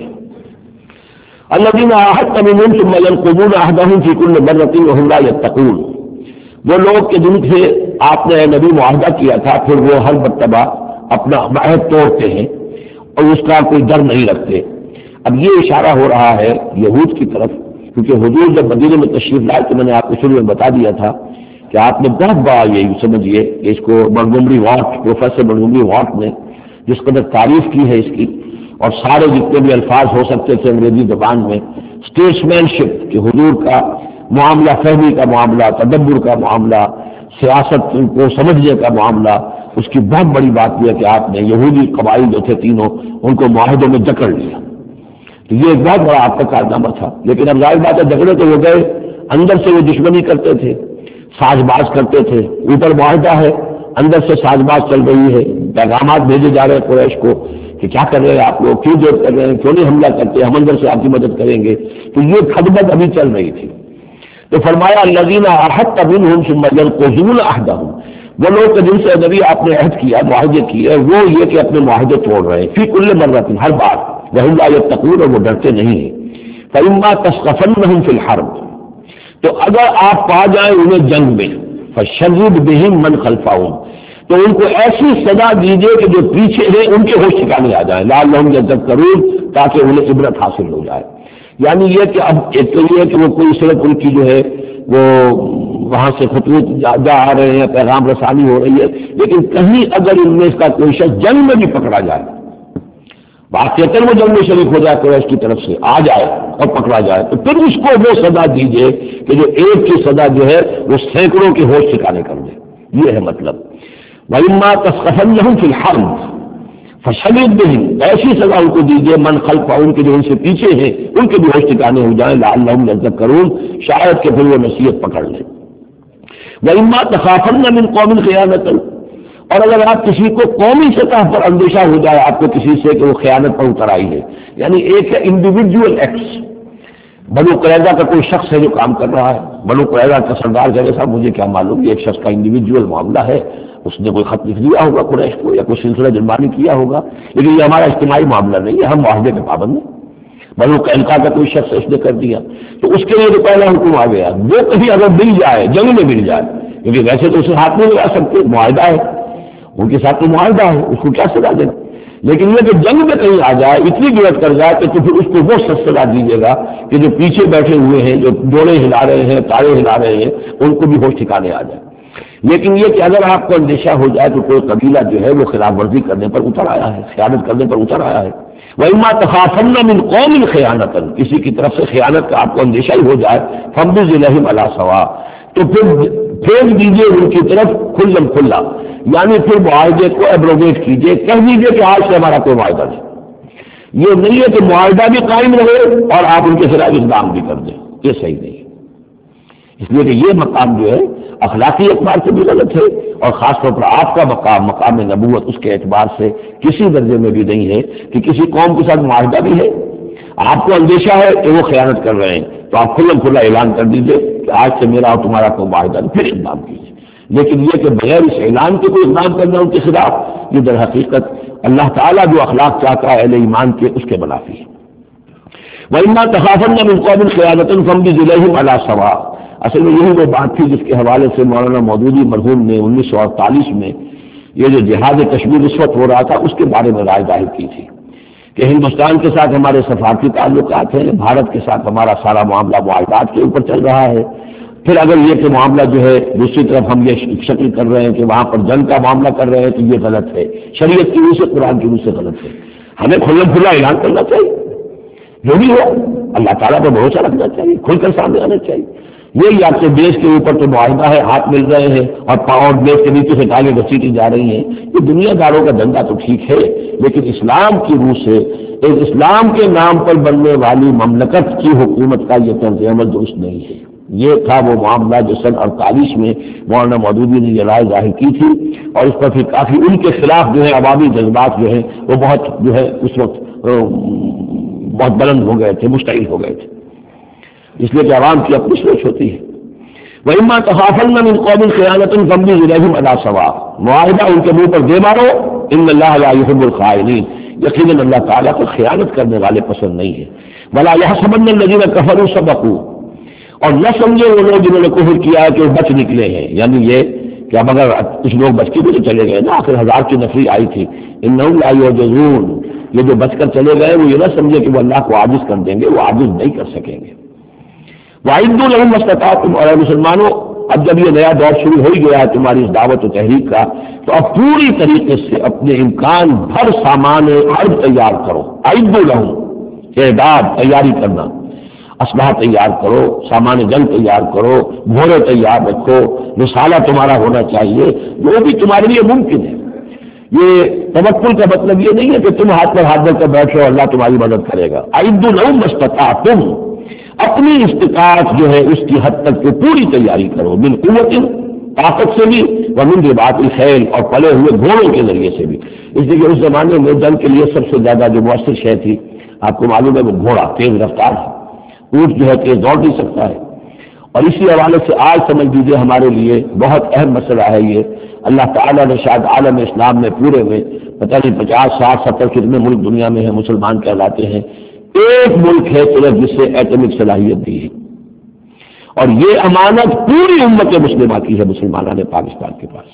الذين عاهدت منهم ثم ينقضون عهدهم في كل مرة وهم لا يتقون، وہ لوگ کہ جن سے آپ نے نبی معاہدہ کیا تھا پھر وہ ہر مرتبہ اپنا عہد توڑتے ہیں اور اس کا کوئی ڈر نہیں رکھتے. اب یہ اشارہ ہو رہا ہے یہود کی طرف، کیونکہ حضور جب مدینے میں تشریف لائے تو میں نے آپ کو شروع میں بتا دیا تھا کہ آپ نے بہت بڑا یہ سمجھیے کہ اس کو Montgomery Watt, professor Montgomery Watt نے جس قدر تعریف کی ہے اس کی، اور سارے جتنے بھی الفاظ ہو سکتے تھے انگریزی زبان میں، اسٹیٹسمین شپ کہ حضور کا معاملہ، فہمی کا معاملہ، تدبر کا معاملہ، سیاست کو سمجھنے کا معاملہ، اس کی بہت بڑی بات یہ ہے کہ آپ نے یہودی قبائل جو تھے تینوں ان کو معاہدوں میں جکڑ لیا. تو یہ ایک بہت بڑا آپ کا کارنامہ تھا. لیکن اب ظاہر بات ہے جھگڑے تو ہو گئے، اندر سے وہ دشمنی کرتے تھے، ساز باز کرتے تھے. اوپر معاہدہ ہے، اندر سے ساز باز چل رہی ہے، پیغامات بھیجے جا رہے ہیں قریش کو کہ کیا کر رہے ہیں آپ لوگ، کیوں جوڑ کر رہے ہیں، کیوں نہیں حملہ کرتے، ہم اندر سے آپ کی مدد کریں گے. تو یہ خدمت ابھی چل رہی تھی. تو فرمایا الذین عاہدت منہم ثم ينقضون عہدہم، وہ لوگ جن سے نبی آپ نے عہد کیا، معاہدے کیے، وہ یہ کہ اپنے معاہدے توڑ رہے ہیں. فی کل مرۃ، ہر بار. وہم لا یتقون، اور وہ ڈرتے نہیں ہیں. فإما تثقفنہم فی الحرب، تو اگر آپ پا جائیں انہیں جنگ میں، فشرد بہم من خلفہم، تو ان کو ایسی سزا دیجیے کہ جو پیچھے ہیں ان کے ہوش ٹھکانے آ جائیں، لعلہم یذکرون، تاکہ انہیں عبرت حاصل ہو جائے. یعنی یہ کہ اب ایک تو یہ کہ وہ کوئی صرف ان کی جو ہے وہ وہاں سے خطوط جا آ رہے ہیں، پیغام رسانی ہو رہی ہے، لیکن کہیں اگر ان میں اس کا کوئی شخص جنگ میں بھی پکڑا جائے، واقعتاً وہ جنگ میں شریک ہو جائے قریش کی طرف سے آ جائے اور پکڑا جائے، تو پھر اس کو وہ سزا دیجیے کہ جو ایک کی سزا جو ہے وہ سینکڑوں کے ہوش ٹھکانے کر دے. یہ ہے مطلب. وَإِمَّا تَثْقَفَنَّهُمْ فِي الْحَرْبِ فَشَرِّدْ بِهِمْ، ایسی سزا ان کو دیجیے من خلفہم، ان کے جو ان سے پیچھے ہیں ان کے بھی ہوش ٹھکانے ہو جائیں، لعلہم یذکرون، شاید کہ پھر وہ نصیحت پکڑ لیں. وَإِمَّا تَخَافَنَّ مِنْ قَوْمٍ خِيَانَةً، اور اگر آپ کسی کو قومی سطح پر اندیشہ ہو جائے آپ کو کسی سے کہ وہ خیانت پر اتر آئی ہے، یعنی ایک ہے انڈیویجول ایکٹس. بنو قریظہ کا کوئی شخص ہے جو کام کر رہا ہے، بنو قریظہ کا سردار کہے صاحب مجھے کیا معلوم، یہ ایک شخص کا انڈیویجول معاملہ ہے، اس نے کوئی خط لکھ دیا ہوگا قریش کو یا کوئی سلسلہ جرمانی کیا ہوگا، لیکن یہ ہمارا اجتماعی معاملہ نہیں ہے، ہم معاہدے کے پابند ہیں. بنو قینقاع کا کوئی شخص اس نے کر دیا، تو اس کے لیے تو پہلا حکم آ گیا، وہ کہیں اگر مل جائے، جنگ میں مل جائے، کیونکہ ویسے تو اسے ہاتھ نہیں لگا سکتے، معاہدہ ہے ان کے ساتھ، تو معاہدہ ہے، اس کو کیا سزا دینا. لیکن یہ کہ جنگ میں کہیں آ جائے، اتنی جرأت کر جائے تو پھر اس کو وہ سزا دیجیے گا کہ جو پیچھے بیٹھے ہوئے ہیں، جو ڈوڑے ہلا رہے ہیں، تارے ہلا رہے ہیں، ان کو بھی ہوش ٹھکانے آ جائے. لیکن یہ کہ اگر آپ کو اندیشہ ہو جائے تو کوئی قبیلہ جو ہے وہ خلاف ورزی کرنے پر اتر آیا ہے، خیانت کرنے پر اتر آیا ہے. وَإِمَّا تَخَافَنَّ مِنْ قَوْمٍ خِيَانَةً، کسی کی طرف سے خیانت کا آپ کو اندیشہ ہی ہو جائے، فَانبِذْ إِلَيْهِمْ عَلَىٰ سَوَاءٍ، تو پھر پھینک دیجیے ان کی طرف کھلم کھلا، یعنی پھر معاہدے کو ایبروگیٹ کیجیے، کہہ دیجیے کہ آج سے ہمارا کوئی معاہدہ نہیں. یہ نہیں ہے کہ معاہدہ بھی قائم رہے اور آپ ان کے خلاف اقدام بھی کر دیں، یہ صحیح نہیں. اس لیے کہ یہ مقام جو ہے اخلاقی اعتبار سے بھی غلط ہے، اور خاص طور پر آپ کا مقام نبوت اس کے اعتبار سے کسی درجے میں بھی نہیں ہے کہ کسی قوم کے ساتھ معاہدہ بھی ہے، آپ کو اندیشہ ہے کہ وہ خیانت کر رہے ہیں، تو آپ کھلا کھلا اعلان کر دیجیے کہ آج سے میرا اور تمہارا کوئی معاہدہ نہیں، پھر اقدام کیجیے. لیکن یہ کہ بغیر اس اعلان کے کوئی اقدام کرنا ان کے خلاف، یہ در حقیقت اللہ تعالیٰ جو اخلاق چاہتا ہے اہل ایمان کے، اس کے منافی ہے۔ وَإِمَّا تَخَافَنَّ مِن قَوْمٍ خِيَانَةً فَامْبِزْ إِلَيْهِمْ عَلَىٰ سَوَاءٍ۔ اصل میں یہی وہ بات تھی جس کے حوالے سے مولانا مودودی مرحوم نے 1948 میں یہ جو جہاد کشمیر اس وقت ہو رہا تھا اس کے بارے میں رائے ظاہر کی تھی کہ ہندوستان کے ساتھ ہمارے سفارتی تعلقات ہیں، بھارت کے ساتھ ہمارا سارا معاملہ معاہدات کے اوپر چل رہا ہے، پھر اگر یہ کہ معاملہ جو ہے دوسری طرف ہم یہ شکل کر رہے ہیں کہ وہاں پر جنگ کا معاملہ کر رہے ہیں تو یہ غلط ہے، شریعت کی روح سے، قرآن کی روح سے غلط ہے۔ ہمیں کھلم کھلا اعلان کرنا چاہیے، جو بھی ہو اللہ تعالیٰ پر بھروسہ رکھنا چاہیے، کھل کر سامنے آنا چاہیے۔ یہی آپ کے دیش کے اوپر تو معاہدہ ہے، ہاتھ مل رہے ہیں اور پاؤں دیش کے نیچے سے ٹانگیں گھسیٹی جا رہی ہیں، یہ دنیا داروں کا دھندا تو ٹھیک ہے، لیکن اسلام کی روح سے ایک اسلام کے نام پر بننے والی مملکت کی حکومت کا یہ طرز عمل درست نہیں ہے۔ یہ تھا وہ معاملہ جو سن 48 میں مولانا مودودی نے یہ رائے ظاہر کی تھی، اور اس پر پھر کافی ان کے خلاف جو ہے عوامی جذبات جو ہے وہ بہت جو ہے اس وقت بہت بلند ہو گئے تھے، مشتعل ہو گئے تھے، اس لیے کہ عوام کی اپنی سوچ ہوتی ہے۔ وَإِمَّا تَخَافَنَّ مِن قَوْمٍ خِيَانَةً فَامْبِزْ إِلَيْهِمْ عَلَىٰ سَوَاءٍ، معاہدہ ان کے منہ پر دے مارو، إِنَّ اللَّهَ لَا يُحِبُّ الْخَائِنِينَ، یقیناً اللہ تعالیٰ کو خیانت کرنے والے پسند نہیں ہے۔ وَلَا يَحْسَبَنَّ الَّذِينَ كَفَرُوا سَبَقُوا، اور نہ سمجھے وہ لوگ جنہوں نے کفر کیا ہے کہ وہ بچ نکلے ہیں، یعنی یہ کہ اب اگر کچھ لوگ بچ کے بھی تو چلے گئے نا، آخر 1000 کی نفری آئی تھی، إِنَّهُمْ لَا يُعْجِزُونَ، یہ جو بچ کر چلے گئے وہ یہ نہ سمجھے کہ وہ اللہ کو عاجز کر دیں گے، وہ عاجز نہیں کر سکیں گے۔ وَأَعِدُّوا لَهُم مَّا اسْتَطَعْتُمْ، اور اے مسلمانوں اب جب یہ نیا دور شروع ہو ہی گیا ہے تمہاری اس دعوت و تحریک کا، تو اب پوری طریقے سے اپنے امکان بھر سامان حرب تیار کرو۔ اعدوا لہم، اعداد تیاری کرنا، اسلحہ تیار کرو، سامان جنگ تیار کرو، گھوڑے تیار رکھو، رسالہ تمہارا ہونا چاہیے، جو بھی تمہارے لیے ممکن ہے۔ یہ توکل کا مطلب یہ نہیں ہے کہ تم ہاتھ پر ہاتھ دے کر بیٹھو اللہ تمہاری مدد کرے گا۔ اعدوا لہم ما استطعتم، اپنی استطاعت جو ہے اس کی حد تک کی پوری تیاری کرو، من قوت، طاقت سے بھی، ومن رباط الخیل، اور پلے ہوئے گھوڑوں کے ذریعے سے بھی۔ اس لیے کہ اس زمانے میں جنگ کے لیے سب سے زیادہ جو مؤثر شے تھی آپ کو معلوم ہے وہ گھوڑا، تیز رفتار ہے، اونٹ جو ہے تیز دوڑ نہیں سکتا ہے۔ اور اسی حوالے سے آج سمجھ لیجیے ہمارے لیے بہت اہم مسئلہ ہے یہ، اللہ تعالیٰ نے شاید عالم اسلام میں پورے میں پتہ نہیں 50 60 70 کتنے ملک دنیا میں ہیں مسلمان کہلاتے ہیں، ایک ملک ہے صرف جس سے ایٹمک صلاحیت دی ہے، اور یہ امانت پوری امت مسلمہ کی ہے، مسلمانان پاکستان کے پاس۔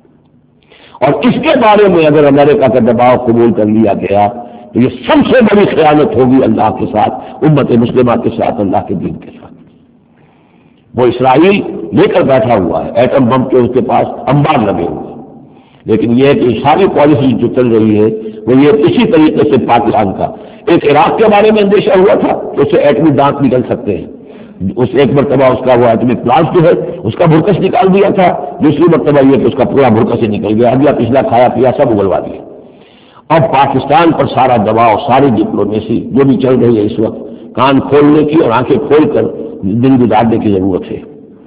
اور اس کے بارے میں اگر امریکہ کا دباؤ قبول کر لیا گیا تو یہ سب سے بڑی خیانت ہوگی اللہ کے ساتھ، امت مسلمہ کے ساتھ، اللہ کے دین کے ساتھ۔ وہ اسرائیل لے کر بیٹھا ہوا ہے ایٹم بم کے، اس کے پاس انبار لگے ہوئے، لیکن یہ کہ ساری پالیسی جو چل رہی ہے وہ یہ اسی طریقے سے پاکستان کا ایک عراق کے بارے میں اندیشہ ہوا تھا کہ اس سے ایٹمی دانت نکل سکتے ہیں، اس ایک مرتبہ اس کا وہ ایٹمی پلانٹ جو ہے اس کا بھرکس نکال دیا تھا، دوسری مرتبہ یہ کہ اس کا پورا بھرکس ہی نکل گیا، اگلا پچھلا کھایا پیا سب اگلوا دیا۔ اب پاکستان پر سارا دباؤ، ساری ڈپلومیسی جو بھی چل رہی ہے اس وقت، کان کھولنے کی اور آنکھیں کھول کر دن گزارنے کی ضرورت ہے۔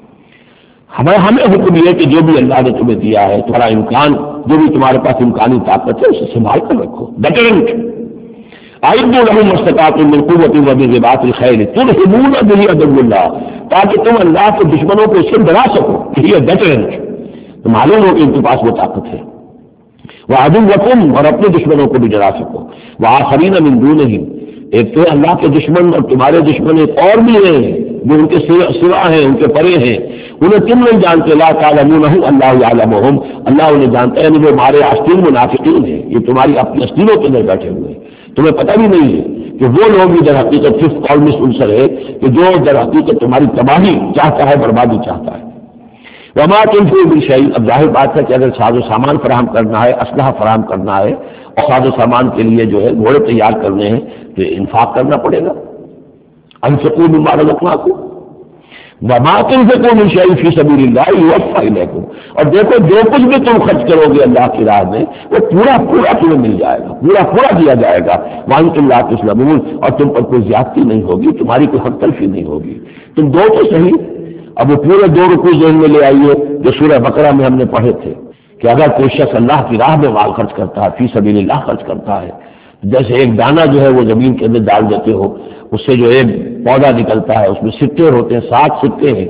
ہمیں حکم یہ کہ جو بھی اللہ نے تمہیں دیا ہے تمہارا امکان، جو بھی تمہارے پاس امکانی طاقت ہے اسے سنبھال کر رکھو، ڈٹرنٹ۔ اعدوا لہم ما استطعتم من قوۃ ومن رباط الخیل ترہبون بہ عدو اللہ، تاکہ تم اللہ کے دشمنوں کو اس سے ڈرا سکو، یہ ڈٹرنٹ، تو معلوم ہو کہ ان کے پاس وہ طاقت ہے۔ وعدوکم، اور اپنے دشمنوں کو بھی ڈرا سکو، وآخرین من دونہم، ایک تو اللہ کے دشمن اور تمہارے دشمن ایک اور بھی ہیں جو ان کے سوا ہیں، ان کے پرے ہیں، انہیں تم نہیں جانتے، لا تعلمونہم اللہ یعلمہم، اللہ انہیں جانتا ہے، یعنی وہ ہمارے آستین منافقین ہیں، یہ تمہاری اپنی آستینوں کے اندر بیٹھے ہوئے ہیں، تمہیں پتہ بھی نہیں ہے کہ وہ لوگ بھی در حقیقت ففتھ کالمسٹ عنصر ہے کہ جو در حقیقت تمہاری تباہی چاہتا ہے، بربادی چاہتا ہے۔ وما تنفقوا من شیء، اب ظاہر بات ہے کہ اگر ساز و سامان فراہم کرنا ہے، اسلحہ فراہم کرنا ہے، اور ساز و سامان کے لیے جو ہے گھوڑے تیار کرنے ہیں تو انفاق کرنا پڑے گا۔ انفقوا مما رزقناکم وما تنفقوا من شیء فی سبیل اللہ یوفی الیکم، اور دیکھو جو کچھ بھی تم خرچ کرو گے اللہ کی راہ میں وہ پورا پورا تمہیں مل جائے گا، پورا پورا دیا جائے گا، وانتم لا تظلمون، اور تم پر کوئی زیادتی نہیں ہوگی، تمہاری کوئی حق تلفی نہیں ہوگی۔ تم دو تو صحیح، اب وہ پورے 2 رکوع ذہن میں لے آئیے جو سورہ بقرہ میں ہم نے پڑھے تھے کہ اگر کوئی شخص اللہ کی راہ میں مال خرچ کرتا ہے، فی سبیل اللہ خرچ کرتا ہے، جیسے ایک دانہ جو ہے وہ زمین کے اندر ڈال دیتے ہو، اس سے جو ایک پودا نکلتا ہے اس میں سکے ہوتے ہیں، 7 سکے ہیں،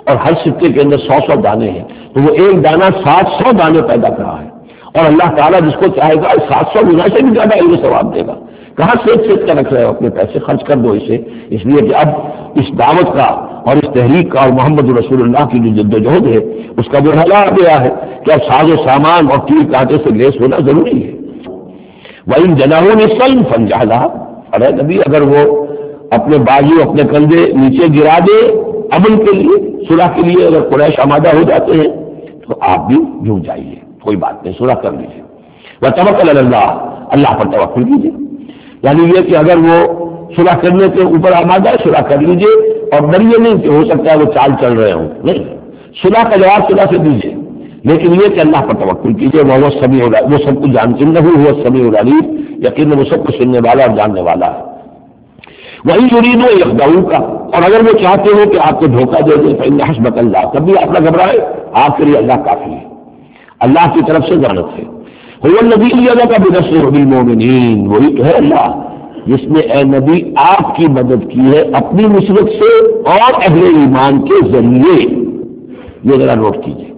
اور ہر سکے کے اندر 100 دانے ہیں، تو وہ ایک دانہ 700 دانے پیدا کر رہا ہے، اور اللہ تعالیٰ جس کو چاہے گا 700 گنا سے بھی زیادہ علم ثواب دے گا۔ کہاں سیچ کر رکھ رہے ہو اپنے پیسے، خرچ کر دو اسے، اس لیے کہ اب اس دعوت کا اور اس تحریک کا اور محمد رسول اللہ کی جو جد و جہد ہے اس کا مرحلہ آ گیا ہے کہ اب ساز و سامان اور تیر کانٹے سے لیس ہونا ضروری ہے۔ وَإِن جَنَحُوا لِلسَّلْمِ فَانْجَحْ لَهَا، ارے نبی اگر وہ اپنے بازو اپنے کندھے نیچے گرا دے امن کے لیے، صلح کے لیے اگر قریش آمادہ ہو جاتے ہیں تو آپ بھی جھک جائیے، کوئی بات نہیں، صلح کر لیجیے۔ وَتَوَکَّلْ عَلَى اللَّهِ، اللہ پر توکل کیجیے، یعنی یہ کہ اگر وہ صلح کرنے کے اوپر آمادہ ہے صلح کر لیجیے، اور ڈریے نہیں کہ ہو سکتا ہے وہ چال چل رہے ہوں، نہیں، صلح کا جواب صلح سے دیجیے، لیکن یہ کہ اللہ پر توکل کیجیے، وہ سمیع العلیم، وہ سب کو جانتے، انہ هو السمیع العلیم، یقیناً وہ سب کو سننے والا اور جاننے والا ہے۔ وہی یریدوا یخدعوک، اور اگر وہ چاہتے ہو کہ آپ کو دھوکہ دے دیں فإن حسبک اللہ، کبھی آپ نہ گھبرائے، آپ کے لیے اللہ کافی ہے، اللہ کی طرف سے ضمانت ہے۔ هو الذی ایدک بنصرہ بالمؤمنین، وہی تو ہے اللہ جس نے اے نبی آپ کی مدد کی ہے اپنی نصرت سے اور اہل ایمان کے ذریعے۔ یہ ذرا نوٹ کیجیے،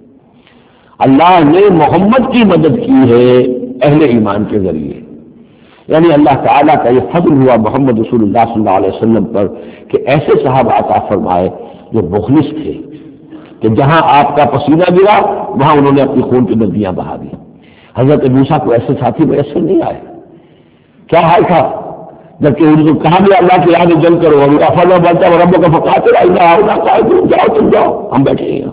اللہ نے محمد کی مدد کی ہے اہل ایمان کے ذریعے، یعنی اللہ تعالیٰ کا یہ فضل ہوا محمد رسول اللہ صلی اللہ علیہ وسلم پر کہ ایسے صحابہ عطا فرمائے جو مخلص تھے کہ جہاں آپ کا پسینہ گرا وہاں انہوں نے اپنی خون کی ندیاں بہا دی۔ حضرت موسیٰ کو ایسے ساتھی میسر نہیں آئے، کیا حال تھا جبکہ ان کو کہا گیا اللہ کی راہ میں جنگ کرو، اور افضل بولتا ہے رب کا فقاتل جاؤ تم جاؤ، ہم بیٹھے ہیں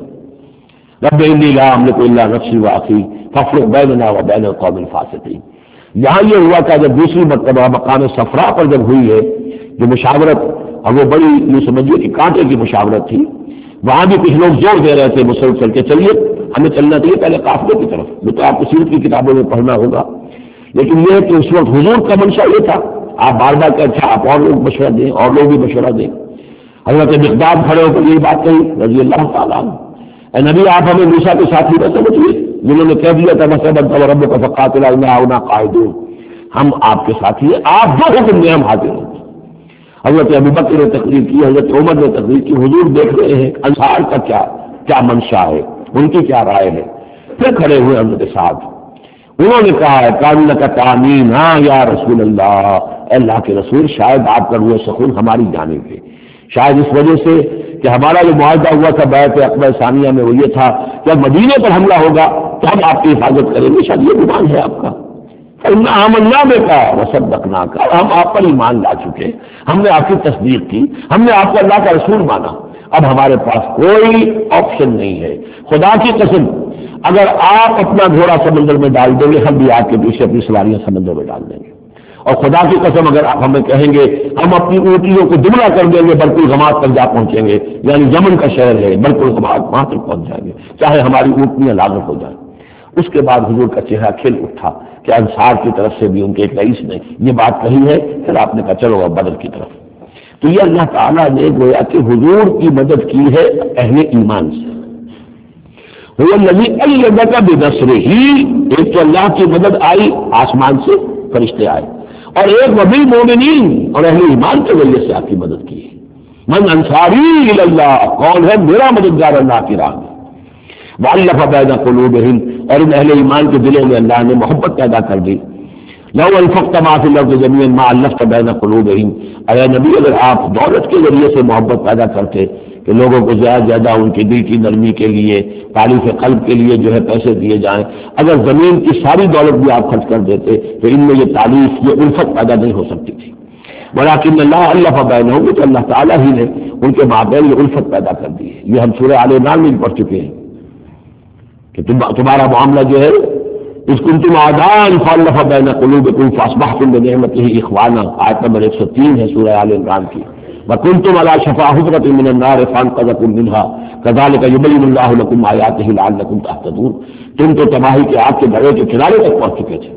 رب انی لا املک الا نفسی واخی فافرق بیننا وبین القوم الفاسقین۔ یہاں یہ ہوا تھا جب دوسری مرتبہ مقام صفرا پر جب ہوئی ہے جو مشاورت، اور وہ بڑی یہ سمجھیے کہ کانٹے کی مشاورت تھی، وہاں بھی کچھ لوگ زور دے رہے تھے مسلسل کے چلیے ہمیں چلنا چاہیے پہلے قافلے کی طرف، وہ تو آپ کو سیرت کی کتابوں میں پڑھنا ہوگا، لیکن یہ کہ اس وقت حضور کا منشا یہ تھا، آپ بار بار کہ اچھا آپ اور لوگ مشورہ دیں، اور لوگ بھی مشورہ دیں۔ حضرت مقداد کھڑے ہو کر یہی بات کہی رضی اللہ تعالیٰ عنہ، اے نبی آپ ہمیں موسیٰ کے ساتھی نہ سمجھیے جنہوں نے کہہ دیا تھا مثلا رب کا فقاتل انا قاعدون، ہم آپ کے ساتھی ہیں، آپ جو حکم دیں ہم حاضر ہیں۔ حضرت ابوبکر نے تقریر کی، حضرت عمر نے تقریر کی، حضور دیکھ رہے ہیں انصار کا کیا منشا ہے، ان کی کیا رائے ہے، پھر کھڑے ہوئے حضرت سعد، انہوں نے کہا ہے کان کا تعمین، ہاں یا رسول اللہ، اے اللہ کے رسول شاید آپ کا روح سخن ہماری جانب ہے، شاید اس وجہ سے کہ ہمارا جو معاہدہ ہوا تھا بیعت عقبہ ثانیہ میں وہ یہ تھا کہ اب مدینے پر حملہ ہوگا تو ہم آپ کی حفاظت کریں گے، شاید یہ گمان ہے آپ کا۔ آمنا میں کہا وصدقنا کا، ہم آپ پر ایمان لا چکے، ہم نے آپ کی تصدیق کی، ہم نے آپ کو اللہ کا رسول مانا، اب ہمارے پاس کوئی آپشن نہیں ہے، خدا کی قسم اگر آپ اپنا گھوڑا سمندر میں ڈال دیں گے ہم بھی آپ کے پیچھے اپنی سواریاں سمندر میں ڈال دیں گے، اور خدا کی قسم اگر آپ ہمیں کہیں گے ہم اپنی اونٹیوں کو دگنا کر دیں گے برکل تک جا پہنچیں گے، یعنی یمن کا شہر ہے برکل وہاں تک پہنچ جائیں گے چاہے ہماری اونٹیاں لاغر ہو جائیں۔ اس کے بعد حضور کا چہرہ کھل اٹھا کہ انصار کی طرف سے بھی ان کے ایک رئیس نے یہ بات کہی ہے، پھر آپ نے کہا چلو اب بدر کی طرف۔ تو یہ اللہ تعالیٰ نے گویا کہ حضور کی مدد کی ہے اہل ایمان سے۔ وہ الذی ایدک بنصرہ، ایک تو اللہ کی مدد آئی آسمان سے، فرشتے آئے، اور ایک وبالمؤمنین، اور اہل ایمان کے ذریعے سے آپ کی مدد کی ہے۔ من انصاری الی اللہ، کون ہے میرا مددگار اللہ کی راہ میں، وَأَلَّفَ بَيْنَ قُلُوبِهِمْ، اور ان اہل ایمان کے دلوں میں اللہ نے محبت پیدا کر دی۔ لَوْ أَنفَقْتَ مَا فِي الْأَرْضِ جَمِيعًا مَا أَلَّفْتَ بَيْنَ قُلُوبِهِمْ، اے نبی اگر آپ دولت کے ذریعے سے محبت پیدا کرتے کہ لوگوں کو زیادہ ان کے دل کی نرمی کے لیے، تعریف قلب کے لیے جو ہے پیسے دیے جائیں، اگر زمین کی ساری دولت بھی آپ خرچ کر دیتے تو ان میں یہ تعریف، یہ الفت پیدا نہیں ہو سکتی تھی۔ ولیکن اللہ أَلَّفَ بَيْنَهُمْ، تو اللہ تعالیٰ ہی نے ان کے مابین یہ الفت پیدا کر دی ہے۔ یہ ہم سورہ آل عمران میں پڑھ چکے ہیں کہ تمہارا معاملہ جو ہے اس کنتم اعداء فألف بین قلوبکم فاصبحتم بنعمتہ اخوانا، آیت نمبر 103 ہے سورہ آل عمران کی۔ وکنتم علی شفا حفرۃ من النار فانقذکم منها کذلک یبین اللہ لکم آیاتہ لعلکم تہتدون، تم تو تباہی کے آگ کے گڑھے کے کنارے تک پہنچ چکے تھے۔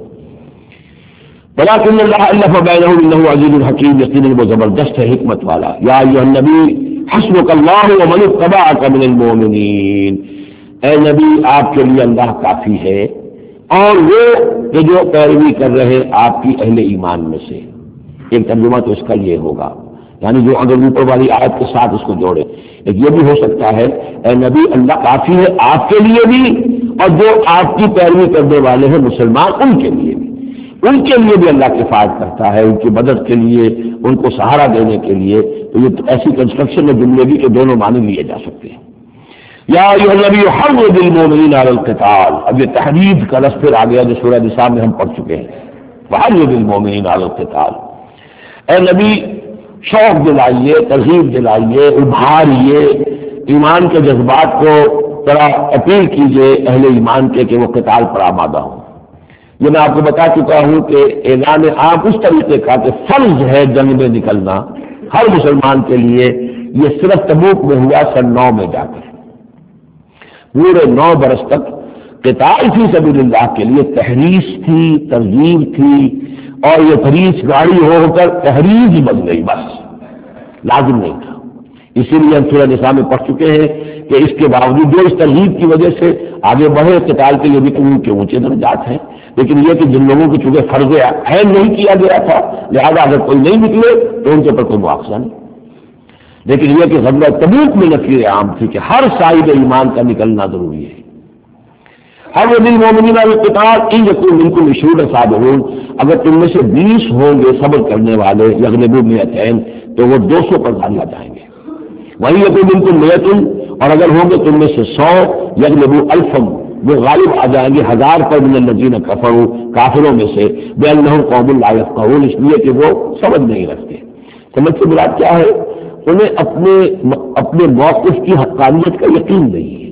ولکن اللہ الف بینہم انہ عزیز حکیم، یقیناً وہ زبردست ہے حکمت والا۔ یا ایھا النبی حسبک اللہ ومن اتبعک من المؤمنین، اے نبی آپ کے لیے اللہ کافی ہے اور وہ کہ جو پیروی کر رہے آپ کی اہل ایمان میں سے۔ ایک ترجمہ تو اس کا یہ ہوگا، یعنی جو اگر اوپر والی آیت کے ساتھ اس کو جوڑے. ایک یہ بھی ہو سکتا ہے اے نبی اللہ کافی ہے آپ کے لیے بھی اور جو آپ کی پیروی کرنے والے ہیں مسلمان ان کے لیے بھی اللہ کفایت کرتا ہے، ان کی مدد کے لیے، ان کو سہارا دینے کے لیے. تو یہ ایسی کنسٹرکشن ہے جملے بھی کہ دونوں معنی لیے جا سکتے ہیں. یا ایھا النبی حرض المؤمنین علی القتال، اب یہ تحرید کا لفظ پھر آ گیا جو سورہ نساء میں ہم پڑھ چکے ہیں. وحرض المؤمنین علی القتال، اے نبی شوق دلائیے، ترغیب دلائیے، ابھاریے، ایمان کے جذبات کو ذرا اپیل کیجیے اہل ایمان کے کہ وہ قتال پر آمادہ ہوں. یہ میں آپ کو بتا چکا ہوں کہ اعلان عام اس طریقے کا کہ فرض ہے جنگ میں نکلنا ہر مسلمان کے لیے. یہ صرف تبوک میں ہوا سن 9 میں جا کر. پورے 9 برس تک قتال فی سبیل اللہ کے لیے تحریص تھی، ترغیب تھی، اور یہ تحریص گاڑی ہو کر تحریض ہی بن گئی، بس لازم نہیں تھا. اسی لیے ہم سورہ نساء میں پڑھ چکے ہیں کہ اس کے باوجود جو اس ترغیب کی وجہ سے آگے بڑھے قتال کے لیے بھی ان کے اونچے درجات ہیں، لیکن یہ کہ جن لوگوں کی چونکہ فرض عین نہیں کیا گیا تھا لہذا اگر کوئی نہیں نکلے تو ان کے اوپر کوئی مواخذہ نہیں. لیکن یہ کہ غزوہ تبوک میں نفیر عام تھی کہ ہر صاحب ایمان کا نکلنا ضروری ہے. ہر المؤمنین علی القتال ان یکن منکم 20 صابرون، اگر تم میں سے 20 ہوں گے صبر کرنے والے یغلبوا 200 تو وہ 200 پر غالب آ جائیں گے. وہیں یکن منکم 100 اور اگر ہوں گے تم میں سے 100 یغلبوا 1000 وہ غالب آ جائیں گے 1000 پر من الذین کفروا کافروں میں سے بأنہم قوم لا یفقہون، اس لیے کہ وہ سمجھ نہیں رکھتے. سمجھ سے مراد کیا ہے؟ انہیں اپنے موقف کی حقانیت کا یقین نہیں ہے.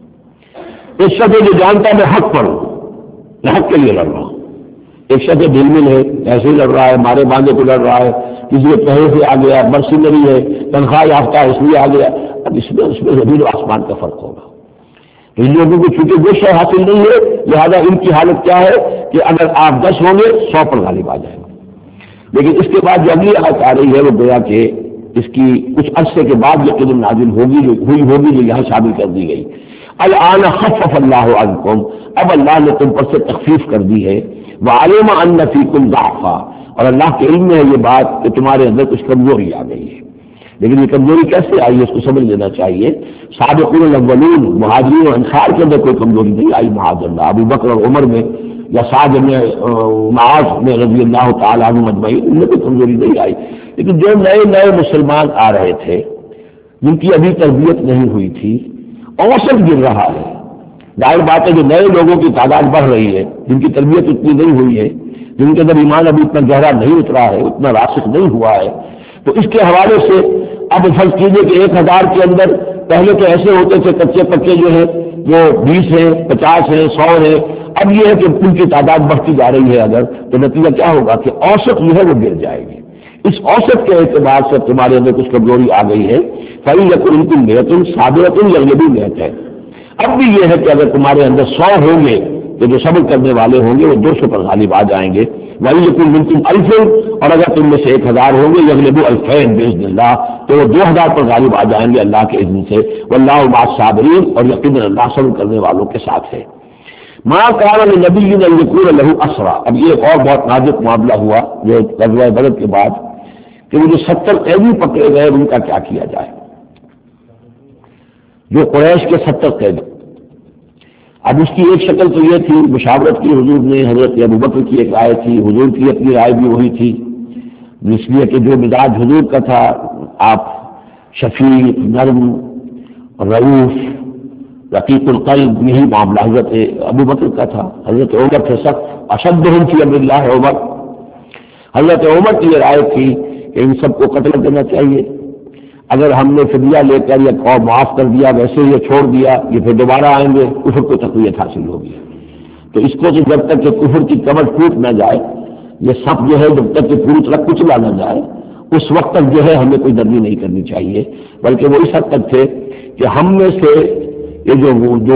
ایک شخص جو جانتا ہے میں حق پر ہوں، میں حق کے لیے لڑ رہا ہوں. ایک شخص دل میں ہے ایسے ہی لڑ رہا ہے، مارے باندھے کو لڑ رہا ہے، کسی کے پہلے سے آ گیا، مرسنری ہے، تنخواہ یافتہ ہے اس لیے آ گیا. اب اس میں زمین و آسمان کا فرق ہوگا. ان لوگوں کو چونکہ وہ شے حاصل نہیں ہے لہذا ان کی حالت کیا ہے کہ اگر آپ 10 ہوں گے 100 پر غالب آ جائیں گے. لیکن اس کے بعد جو اگلی آیت آ رہی ہے وہ گویا کہ اس کی کچھ عرصے کے بعد یہ قدم نازل ہوگی جو یہاں شامل کر دی گئی. الآن خفف اللہ عنکم، اب اللہ نے تم پر سے تخفیف کر دی ہے. وعلم ان فیکم ضعفا، اور اللہ کے علم میں ہے یہ بات کہ تمہارے اندر کچھ کمزوری آ گئی ہے. لیکن یہ کمزوری کیسے آئی ہے اس کو سمجھ لینا چاہیے. سابقون الاولون مہاجرین و انصار کے اندر کوئی کمزوری نہیں آئی معاذ اللہ. ابو بکر اور عمر میں یا سعد بن معاذ میں رضی اللہ تعالیٰ عنہ مجمعین ان میں کوئی کمزوری نہیں آئی. لیکن جو نئے مسلمان آ رہے تھے جن کی ابھی تربیت نہیں ہوئی تھی، اوسط گر رہا ہے. ظاہر بات ہے کہ نئے لوگوں کی تعداد بڑھ رہی ہے جن کی تربیت اتنی نہیں ہوئی ہے، جن کے اندر ایمان ابھی اتنا گہرا نہیں اترا ہے، اتنا راسخ نہیں ہوا ہے. تو اس کے حوالے سے اب فرض کیجیے کہ 1000 کے اندر پہلے تو ایسے ہوتے تھے کچے پکے جو ہے وہ 20 ہیں، 50 ہیں، 100 ہیں. اب یہ ہے کہ ان کی تعداد بڑھتی جا رہی ہے اگر تو نتیجہ کیا ہوگا کہ اوسط جو ہے وہ گر جائے گی. اس اوسط کے اعتبار سے تمہارے اندر کچھ کمزوری آ گئی ہے. فَإِن يَكُنْ مِنكُمْ مِائَةٌ صَابِرَةٌ يَغْلِبُوا 200. اب بھی یہ ہے کہ اگر تمہارے اندر 100 ہوں گے تو جو صبر کرنے والے ہوں گے وہ 200 پر غالب آ جائیں گے. وَإِن يَكُنْ مِنكُمْ 1000 اور اگر تم میں سے 1000 ہوں گے يَغْلِبُوا 2000 بِإِذْنِ اللَّهِ تو وہ 2000 پر غالب آ جائیں گے اللہ کے اذن سے. وَاللَّهُ مَعَ الصَّابِرِينَ اور یقیناً اللہ صبر کرنے والوں کے ساتھ ہے. مَا كَانَ لِنَبِيٍّ أَن يَكُونَ لَهُ أَسْرَىٰ. اب یہ ایک اور بہت نازک معاملہ ہوا جو غزوہ بدر کے بعد کہ وہ جو 70 قیدی پکڑے گئے ان کا کیا کیا جائے. جو قریش کے 70 قیدی، اب اس کی ایک شکل تو یہ تھی مشاورت کی حضور نے، حضرت ابوبکر کی ایک رائے تھی، حضور کی اپنی رائے بھی وہی تھی، اس لیے کہ جو مزاج حضور کا تھا آپ شفیق، نرم، رؤوف، رقیق القلب، یہی معاملہ حضرت ابوبکر کا تھا. حضرت عمر تھے سخت، اشدہم فی امر اللہ عمر. حضرت عمر کی یہ رائے تھی کہ ان سب کو قتل کرنا چاہیے. اگر ہم نے فدیہ لے کر یا قوم معاف کر دیا ویسے یہ چھوڑ دیا یہ پھر دوبارہ آئیں گے، کفر کو تقویت حاصل ہوگی. تو اس کو جب تک کہ کفر کی کمر ٹوٹ نہ جائے، یہ سب جو ہے جب تک کہ پوری طرح کچلا نہ جائے اس وقت تک جو ہے ہمیں کوئی نرمی نہیں کرنی چاہیے. بلکہ وہ اس حد تک تھے کہ ہم میں سے یہ جو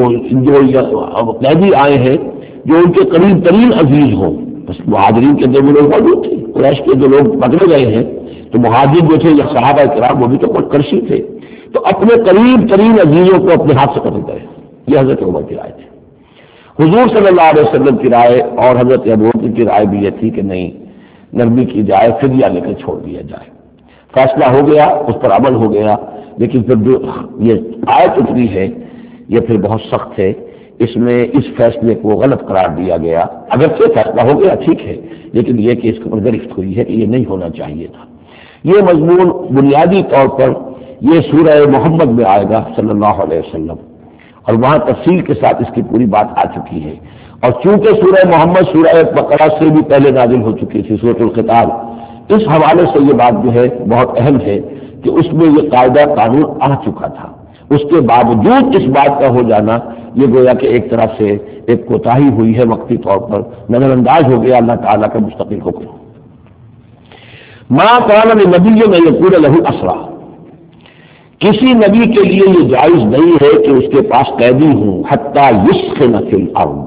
قیدی آئے ہیں جو ان کے قریب ترین عزیز ہوں، بس مہاجرین کے اندر وہ لوگ موجود تھے، قریش کے جو لوگ پکڑے گئے ہیں تو مہاجر جو تھے یا صحابہ کرام وہ بھی تو کرشی تھے، تو اپنے قریب ترین عزیزوں کو اپنے ہاتھ سے قتل کرے. یہ حضرت عمر کی رائے تھی. حضور صلی اللہ علیہ وسلم کی رائے اور حضرت ابوبکر کی رائے بھی یہ تھی کہ نہیں، نرمی کی جائے، فدیہ لے کر چھوڑ دیا جائے. فیصلہ ہو گیا، اس پر عمل ہو گیا، لیکن پھر جو یہ آیت اتری ہے یہ پھر بہت سخت ہے، اس میں اس فیصلے کو غلط قرار دیا گیا۔ اگرچہ فیصلہ ہو گیا ٹھیک ہے، لیکن یہ کہ اس پر گرفت ہوئی ہے کہ یہ نہیں ہونا چاہیے تھا۔ یہ مضمون بنیادی طور پر یہ سورہ محمد میں آئے گا صلی اللہ علیہ وسلم، اور وہاں تفصیل کے ساتھ اس کی پوری بات آ چکی ہے۔ اور چونکہ سورہ محمد سورہ بقرہ سے بھی پہلے نازل ہو چکی تھی، سورۃ الخطاب، اس حوالے سے یہ بات جو ہے بہت اہم ہے کہ اس میں یہ قاعدہ قانون آ چکا تھا، اس کے باوجود اس بات کا ہو جانا یہ گویا کہ ایک طرح سے ایک کوتاہی ہوئی ہے، وقتی طور پر نظر انداز ہو گیا اللہ تعالیٰ کا مستقل حکم۔ ما کان لنبی ان یکون لہ اسریٰ، کسی نبی کے لیے یہ جائز نہیں ہے کہ اس کے پاس قیدی ہوں، حتی یسخن فی الارض،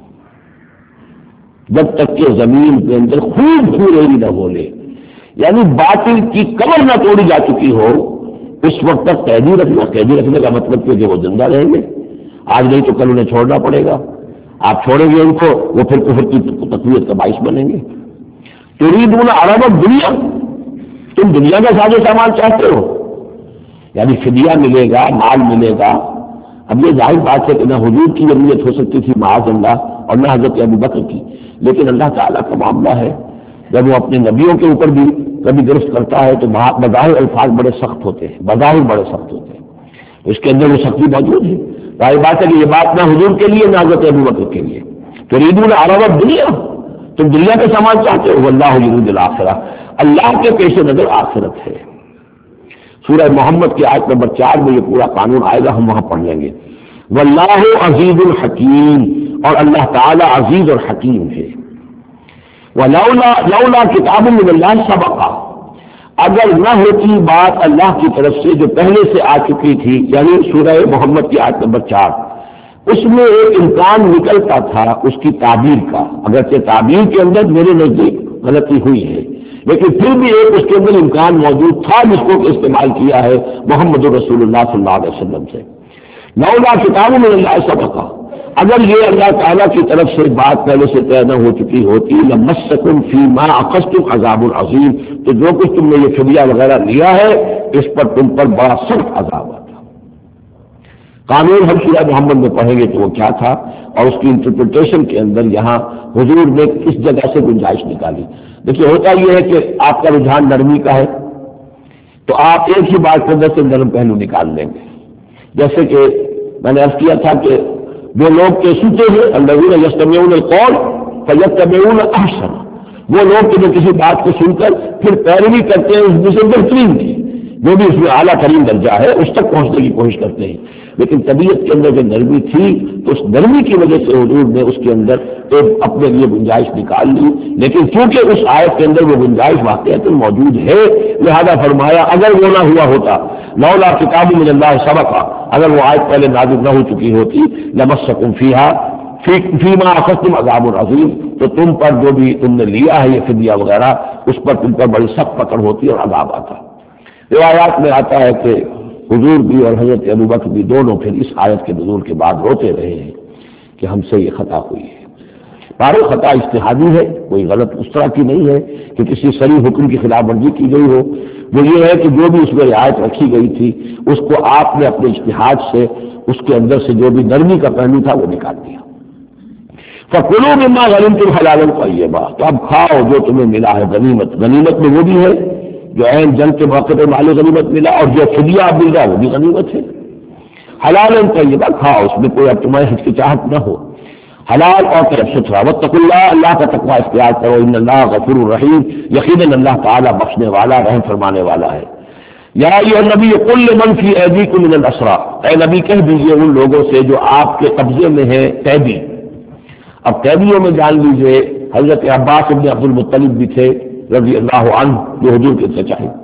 جب تک کہ زمین کے اندر خوب ریری نہ بولے، یعنی باطل کی کمر نہ توڑی جا چکی ہو، اس وقت تک قیدی رکھنا۔ قیدی رکھنے کا مطلب کہ وہ زندہ رہیں گے، آج نہیں تو کل انہیں چھوڑنا پڑے گا، آپ چھوڑیں گے ان کو، وہ پھر کفر کی تقویت کا باعث بنیں گے۔ تريدون عرض الدنیا، تم دنیا کا ساز و سامان چاہتے ہو، یعنی فدیہ ملے گا، مال ملے گا۔ اب یہ ظاہر بات ہے کہ نہ حضور کی ضرورت ہو سکتی تھی معاذ اللہ، اور نہ حضرت ابو بکر کی، لیکن اللہ تعالیٰ کا معاملہ ہے، جب وہ اپنے نبیوں کے اوپر بھی کبھی گرفت کرتا ہے تو بظاہر الفاظ بڑے سخت ہوتے ہیں، بظاہر بڑے سخت ہوتے ہیں، اس کے اندر وہ سختی موجود ہے۔ ظاہر بات ہے کہ یہ بات نہ حضور کے لیے نہ حضرت ابو بکر کے لیے۔ تريدون عرض الدنیا، تم دنیا کا سامان چاہتے ہو، واللہ یرید الآخرہ، اللہ کے پیش نظر آخرت ہے۔ سورہ محمد کی آیت نمبر 4 میں یہ پورا قانون آئے گا، ہم وہاں پڑھ لیں گے۔ واللہ عزیز الحکیم، اور اللہ تعالی عزیز اور حکیم ہے۔ لولا کتاب من اللہ سبق، اگر نہ ہوتی بات اللہ کی طرف سے جو پہلے سے آ چکی تھی، یعنی سورہ محمد کی آیت نمبر 4، اس میں ایک امکان نکلتا تھا اس کی تعبیر کا، اگرچہ تعبیر کے اندر میرے نزدیک غلطی ہوئی ہے، لیکن پھر بھی ایک اس کے اندر امکان موجود تھا جس کو استعمال کیا ہے محمد رسول اللہ صلی اللہ علیہ وسلم سے۔ لولا کتاب من اللہ سبق، اگر یہ اللہ تعالیٰ کی طرف سے بات پہلے سے طے نہ ہو چکی ہوتی، لمسکم فیما اخذتم عذاب عظیم، تو جو کچھ تم نے یہ فدیہ وغیرہ لیا ہے اس پر تم پر بڑا سخت عذاب آتا۔ قانون ہم سورہ محمد میں پڑھیں گے تو وہ کیا تھا، اور اس کی انٹرپریٹیشن کے اندر یہاں حضور نے کس جگہ سے گنجائش نکالی۔ دیکھیے ہوتا یہ ہے کہ آپ کا رجحان نرمی کا ہے تو آپ ایک ہی بات کے اندر سے نرم پہلو نکال لیں گے، جیسے کہ میں نے عرض کیا تھا کہ جو لوگ کے سوتے ہیں الذین یستمعون القول فیتبعون احسنہ، وہ لوگ کہ جو کسی بات کو سن کر پھر پیروی کرتے ہیں اس میں سے بہترین کی، جو بھی اس میں اعلیٰ ترین درجہ ہے اس تک پہنچنے کی کوشش کرتے ہیں۔ لیکن طبیعت کے اندر جو نرمی تھی تو اس نرمی کی وجہ سے حضور نے اس کے اندر ایک اپنے لیے گنجائش نکال لی، لیکن چونکہ اس آیت کے اندر وہ گنجائش واقعات موجود ہے، لہذا فرمایا اگر وہ نہ ہوا ہوتا، لولا کتاب من اللہ سبق، اگر وہ آیت پہلے نازل نہ ہو چکی ہوتی، لمسکم فیما اخذتم عذاب عظیم، تو تم پر جو بھی تم نے لیا ہے یہ فدیہ وغیرہ اس پر تم پر بڑی سخت پکڑ ہوتی اور عذاب آتا۔ روایات میں آتا ہے کہ حضور بھی اور حضرت ابو بکر بھی دونوں پھر اس آیت کے نزول کے بعد روتے رہے ہیں کہ ہم سے یہ خطا ہوئی ہے۔ بارے خطا اجتہادی ہے، کوئی غلط اس طرح کی نہیں ہے کہ کسی صریح حکم کی خلاف ورزی کی گئی ہو، وہ یہ ہے کہ جو بھی اس میں رعایت رکھی گئی تھی اس کو آپ نے اپنے اجتہاد سے اس کے اندر سے جو بھی نرمی کا پہلو تھا وہ نکال دیا۔ فَكُلُوا مِمَّا غَنِمْتُمْ حَلَالًا طَيِّبًا، تو اب کھاؤ جو تمہیں ملا ہے غنیمت۔ غنیمت میں وہ بھی ہے جو عین جنگ کے موقع پہ مال غنیمت ملا، اور جو فدیہ اب مل رہا وہ بھی غنیمت ہے۔ حلالا طیبا، کھاؤ اس میں کوئی اب تمہیں ہچکچاہٹ نہ ہو، حلال اور طیب ستھرا۔ واتقوا اللہ، اللہ کا تقوی اختیار کرو، ان اللہ غفور رحیم، یقیناً اللہ تعالیٰ بخشنے والا رحم فرمانے والا ہے۔ یا ایھا النبی قل لمن فی ایدیکم من الاسریٰ، اے نبی کہہ دیجیے ان لوگوں سے جو آپ کے قبضے میں ہیں قیدی۔ اب قیدیوں میں جان لیجیے حضرت عباس ابن عبد المطلب بھی تھے رضی اللہ عنہ، جو حضور کے چچا ہیں۔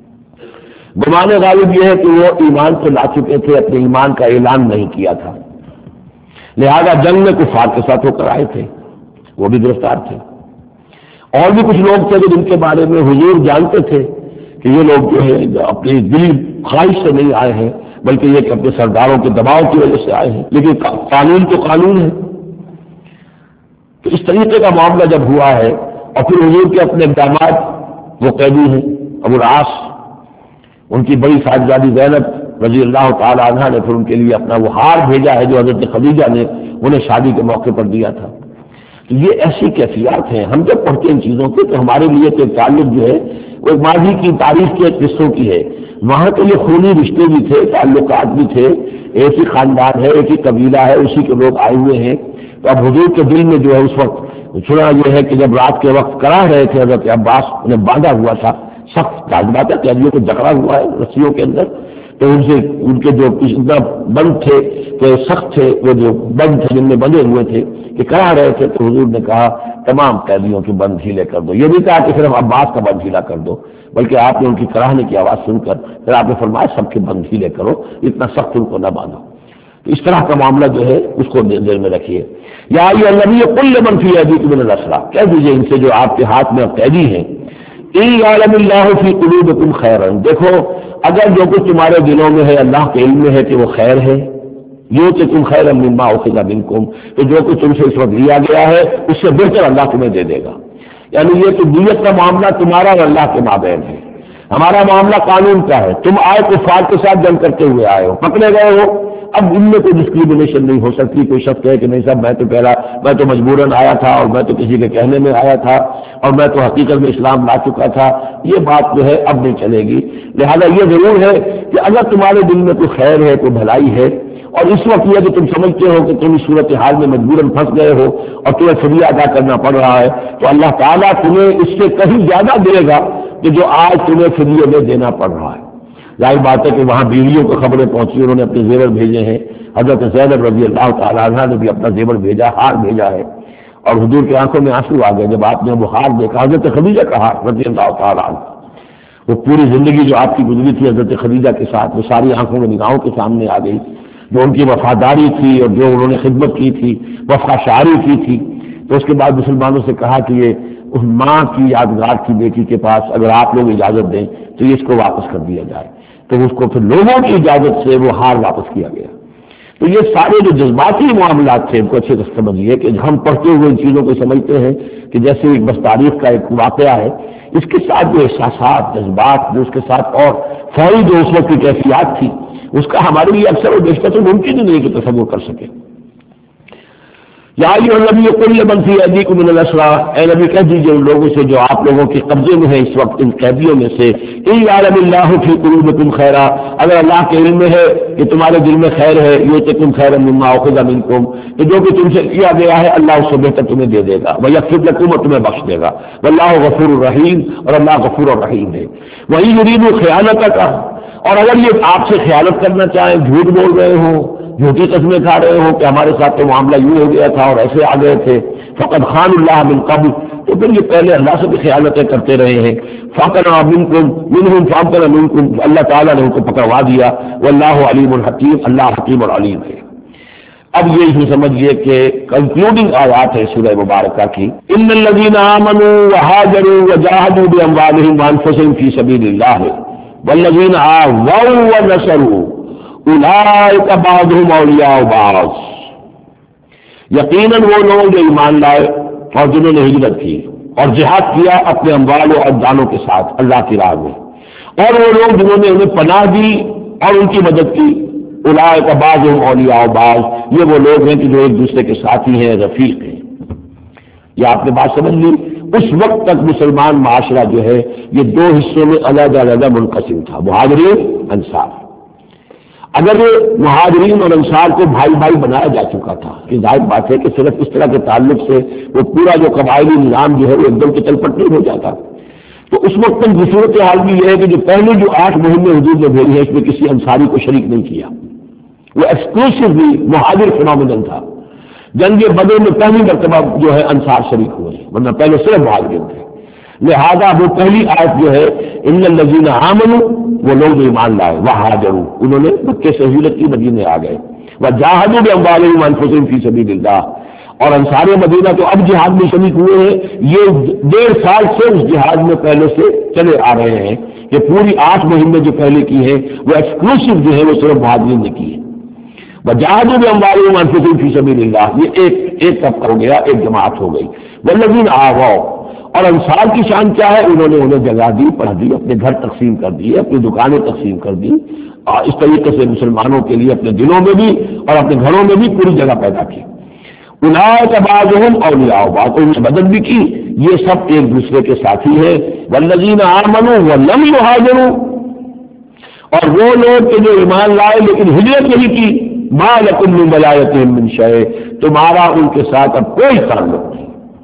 گمان غالب یہ ہے کہ وہ ایمان سے لا چکے تھے، اپنے ایمان کا اعلان نہیں کیا تھا، لہذا جنگ میں کفار کے ساتھ ہو کر آئے تھے، وہ بھی گرفتار تھے۔ اور بھی کچھ لوگ تھے جن کے بارے میں حضور جانتے تھے کہ یہ لوگ جو ہے اپنی دلی خواہش سے نہیں آئے ہیں، بلکہ یہ کہ اپنے سرداروں کے دباؤ کی وجہ سے آئے ہیں، لیکن قانون تو قانون ہے۔ تو اس طریقے کا معاملہ جب ہوا ہے، اور پھر حضور کے اپنے اقدامات، وہ قیدی ہیں ابو العاص ان کی بڑی صاحبزادی زینب رضی اللہ تعالی عنہا نے پھر ان کے لیے اپنا وہ ہار بھیجا ہے جو حضرت خدیجہ نے انہیں شادی کے موقع پر دیا تھا. تو یہ ایسی کیفیات ہیں. ہم جب پڑھتے ہیں ان چیزوں کو تو ہمارے لیے تو ایک تعلق جو ہے وہ ایک ماضی کی تاریخ کے قصوں کی ہے. وہاں کے یہ خونی رشتے بھی تھے، تعلقات بھی تھے، ایک ہی خاندان ہے، ایک ہی قبیلہ ہے، اسی کے لوگ آئے ہوئے ہیں. تو اب حضور کے دل میں جو ہے اس وقت سنا یہ ہے کہ جب رات کے وقت کراہ رہے تھے حضرت عباس انہیں باندھا ہوا تھا، سخت بات ہے، قیدیوں کو جکڑا ہوا ہے رسیوں کے اندر. تو ان سے ان کے جو اتنا بند تھے کہ سخت تھے، وہ جو بند تھے جن میں بندھے ہوئے تھے کہ کرا رہے تھے، تو حضور نے کہا تمام قیدیوں کی بند ڈھیلے کر دو. یہ نہیں کہا کہ صرف عباس کا بند ڈھیلا کر دو، بلکہ آپ نے ان کی کراہنے کی آواز سن کر پھر آپ نے فرمایا سب کے بند ڈھیلے کرو، اتنا سخت ان کو نہ باندھو. تو اس طرح کا معاملہ جو ہے اس کو دل میں رکھیے. یا ایھا النبی قل لمن فی ایدیکم من الاسریٰ، کہہ دیجیے ان سے جو آپ کے ہاتھ میں قیدی ہیں، ان یعلم اللہ فی قلوبکم خیرا، دیکھو اگر جو کچھ تمہارے دلوں میں ہے اللہ کے علم میں ہے کہ وہ خیر ہے، یؤتکم خیرا مما اخذ منکم، تو جو کچھ تم سے اس وقت لیا گیا ہے اس سے بہتر اللہ تمہیں دے دے گا. یعنی یہ کہ دیت کا معاملہ تمہارا اور اللہ کے مابین ہے. ہمارا معاملہ قانون کا ہے. تم آئے کفار کے ساتھ جنگ کرتے ہوئے آئے ہو، پکڑے گئے ہو، اب ان میں کوئی ڈسکریمنیشن نہیں ہو سکتی. کوئی شخص کہے کہ نہیں صاحب میں تو مجبوراً آیا تھا، اور میں تو کسی کے کہنے میں آیا تھا، اور میں تو حقیقت میں اسلام لا چکا تھا. یہ بات جو ہے اب نہیں چلے گی. لہذا یہ ضرور ہے کہ اگر تمہارے دل میں کوئی خیر ہے، کوئی بھلائی ہے، اور اس وقت یہ کہ تم سمجھتے ہو کہ تم اس صورت حال میں مجبوراً پھنس گئے ہو اور تمہیں فدیہ ادا کرنا پڑ رہا ہے، تو اللہ تعالیٰ تمہیں اس سے کہیں زیادہ دے گا کہ جو آج تمہیں فدیے میں دینا پڑ رہا ہے. ظاہر بات ہے کہ وہاں بیویوں کو خبریں پہنچی، انہوں نے اپنے زیور بھیجے ہیں. حضرت زینب رضی اللہ تعالیٰ عنہ نے بھی اپنا زیور بھیجا، ہار بھیجا ہے، اور حضور کی آنکھوں میں آنسو آ گئے جب آپ نے وہ ہار دیکھا. حضرت خدیجہ کا ہار رضی اللہ تعالیٰ عنہ، وہ پوری زندگی جو آپ کی گزری تھی حضرت خدیجہ کے ساتھ، وہ ساری آنکھوں میں نگاہوں کے سامنے آ گئی. جو ان کی وفاداری تھی اور جو انہوں نے خدمت کی تھی، وفا شعاری کی تھی. تو اس کے بعد مسلمانوں سے کہا کہ یہ اس ماں کی یادگار کی بیٹی کے پاس اگر آپ لوگ اجازت دیں تو یہ اس کو واپس کر دیا جائے. تو اس کو پھر لوگوں کی اجازت سے وہ ہار واپس کیا گیا. تو یہ سارے جو جذباتی معاملات تھے ان کو اچھے سے سمجھیے کہ ہم پڑھتے ہوئے ان چیزوں کو سمجھتے ہیں کہ جیسے ایک بس تاریخ کا ایک واقعہ ہے، اس کے ساتھ جو احساسات، جذبات، جو اس کے ساتھ اور فوری جو اس وقت کی کیفیات تھی، اس کا ہمارے لیے اکثر و بیشتر تو ممکن ہی نہیں کہ تصور کر سکے. یا ایھا النبی قل لمن فی ایدیکم من الاسریٰ، اے نبی کہہ دیجیے ان لوگوں سے جو آپ لوگوں کے قبضے میں ہیں اس وقت ان قیدیوں میں سے، ان یعلم اللہ فی قلوبکم خیرا، اگر اللہ کے علم میں ہے کہ تمہارے دل میں خیر ہے، یؤتکم خیرا مما اخذ منکم، تو جو کہ تم سے کیا گیا ہے اللہ اس سے بہتر تمہیں دے دے گا، ویغفر لکم، اور تمہیں بخش دے گا، واللہ غفور الرحیم، اور اللہ غفور الرحیم ہے. وَإِن يُرِيدُوا خِيَانَتَكَ، اور اگر یہ آپ سے خیانت کرنا چاہیں، جھوٹ بول رہے ہوں، جھوٹی قسمیں کھا رہے ہوں کہ ہمارے ساتھ تو معاملہ یوں ہو گیا تھا اور ایسے آ گئے تھے، فقد خان اللہ من قبل، تو پھر یہ پہلے اللہ سے بھی خیانتیں کرتے رہے ہیں. فَقَنَا مِنْهُمْ فَأَمْكَنَ مِنْكُمْ، اللہ تعالیٰ نے ان کو پکڑوا دیا. واللہ علیم الحکیم، اللہ حکیم اور علیم ہے. اب یہ ہی سمجھیے کہ کنکلوڈنگ آیات ہے سورہ مبارکہ کی، ان الذین آمنوا وہاجروا وجاہدوا باموالہم وانفسہم فی سبیل اللہ والذین آووا ونصروا اولئک بعضهم اولیاء بعض، یقیناً وہ لوگ جو ایمان لائے اور جنہوں نے ہجرت کی اور جہاد کیا اپنے اموال و ابدانوں کے ساتھ اللہ کی راہ میں، اور وہ لوگ جنہوں نے انہیں پناہ دی اور ان کی مدد کی، اولئک بعضهم اولیاء بعض، یہ وہ لوگ ہیں کہ جو ایک دوسرے کے ساتھی ہیں، رفیق ہیں. یہ آپ نے بات سمجھ لی. اس وقت تک مسلمان معاشرہ جو ہے یہ دو حصوں میں علیحدہ علیحدہ منقسم تھا، مہاجرین، انصار. اگر مہاجرین اور انصار کو بھائی بھائی بنایا جا چکا تھا کہ ظاہر بات ہے کہ صرف اس طرح کے تعلق سے وہ پورا جو قبائلی نظام جو ہے وہ ایک دم کے چل پٹ نہیں ہو جاتا. تو اس وقت تک صورت حال بھی یہ ہے کہ جو پہلے جو 8 مہینے حدود میں بھیجی ہے اس میں کسی انصاری کو شریک نہیں کیا، وہ ایکسکلوسیولی مہاجر فنومینن تھا. جنگ بدر میں پہلی مرتبہ جو ہے انصار شریک ہوئے ہیں، ورنہ پہلے صرف مہاجرین تھے. لہذا وہ پہلی آیت جو ہے ان الذین آمنوا، وہ لوگ جو ایمان لائے، وہاجروا، انہوں نے مکے سے ہجرت کی مدینے آ گئے، وجاہدوا باموالہم وانفسہم فی سبیل اللہ، اور انصار مدینہ تو اب جہاد میں شریک ہوئے ہیں. یہ 1.5 سال سے اس جہاد میں پہلے سے چلے آ رہے ہیں کہ پوری 8 مہینے جو پہلے کی ہے وہ ایکسکلوسیو جو ہے وہ صرف مہاجرین نے کی ہے. وجاہدوا باموالہم وانفسہم فی سبیل اللہ، یہ ایک طبقہ ہو گیا، ایک جماعت ہو گئی. والذین آووا، اور انصار کی شان کیا ہے؟ انہوں نے انہیں جگہ دی، پڑھا دی، اپنے گھر تقسیم کر دیے، اپنی دکانیں تقسیم کر دی، اور اس طریقے سے مسلمانوں کے لیے اپنے دلوں میں بھی اور اپنے گھروں میں بھی پوری جگہ پیدا کی۔ اولئک بعضهم اولیاء بعض، انہوں نے مدد بھی کی، یہ سب ایک دوسرے کے ساتھی ہیں۔ والذین آمنوا ولم یہاجروا، اور وہ لوگ کہ جو ایمان لائے لیکن ہجرت نہیں کی، ما لکم من ولایتہم من شیء، تمہارا ان کے ساتھ اب کوئی تعلق نہیں۔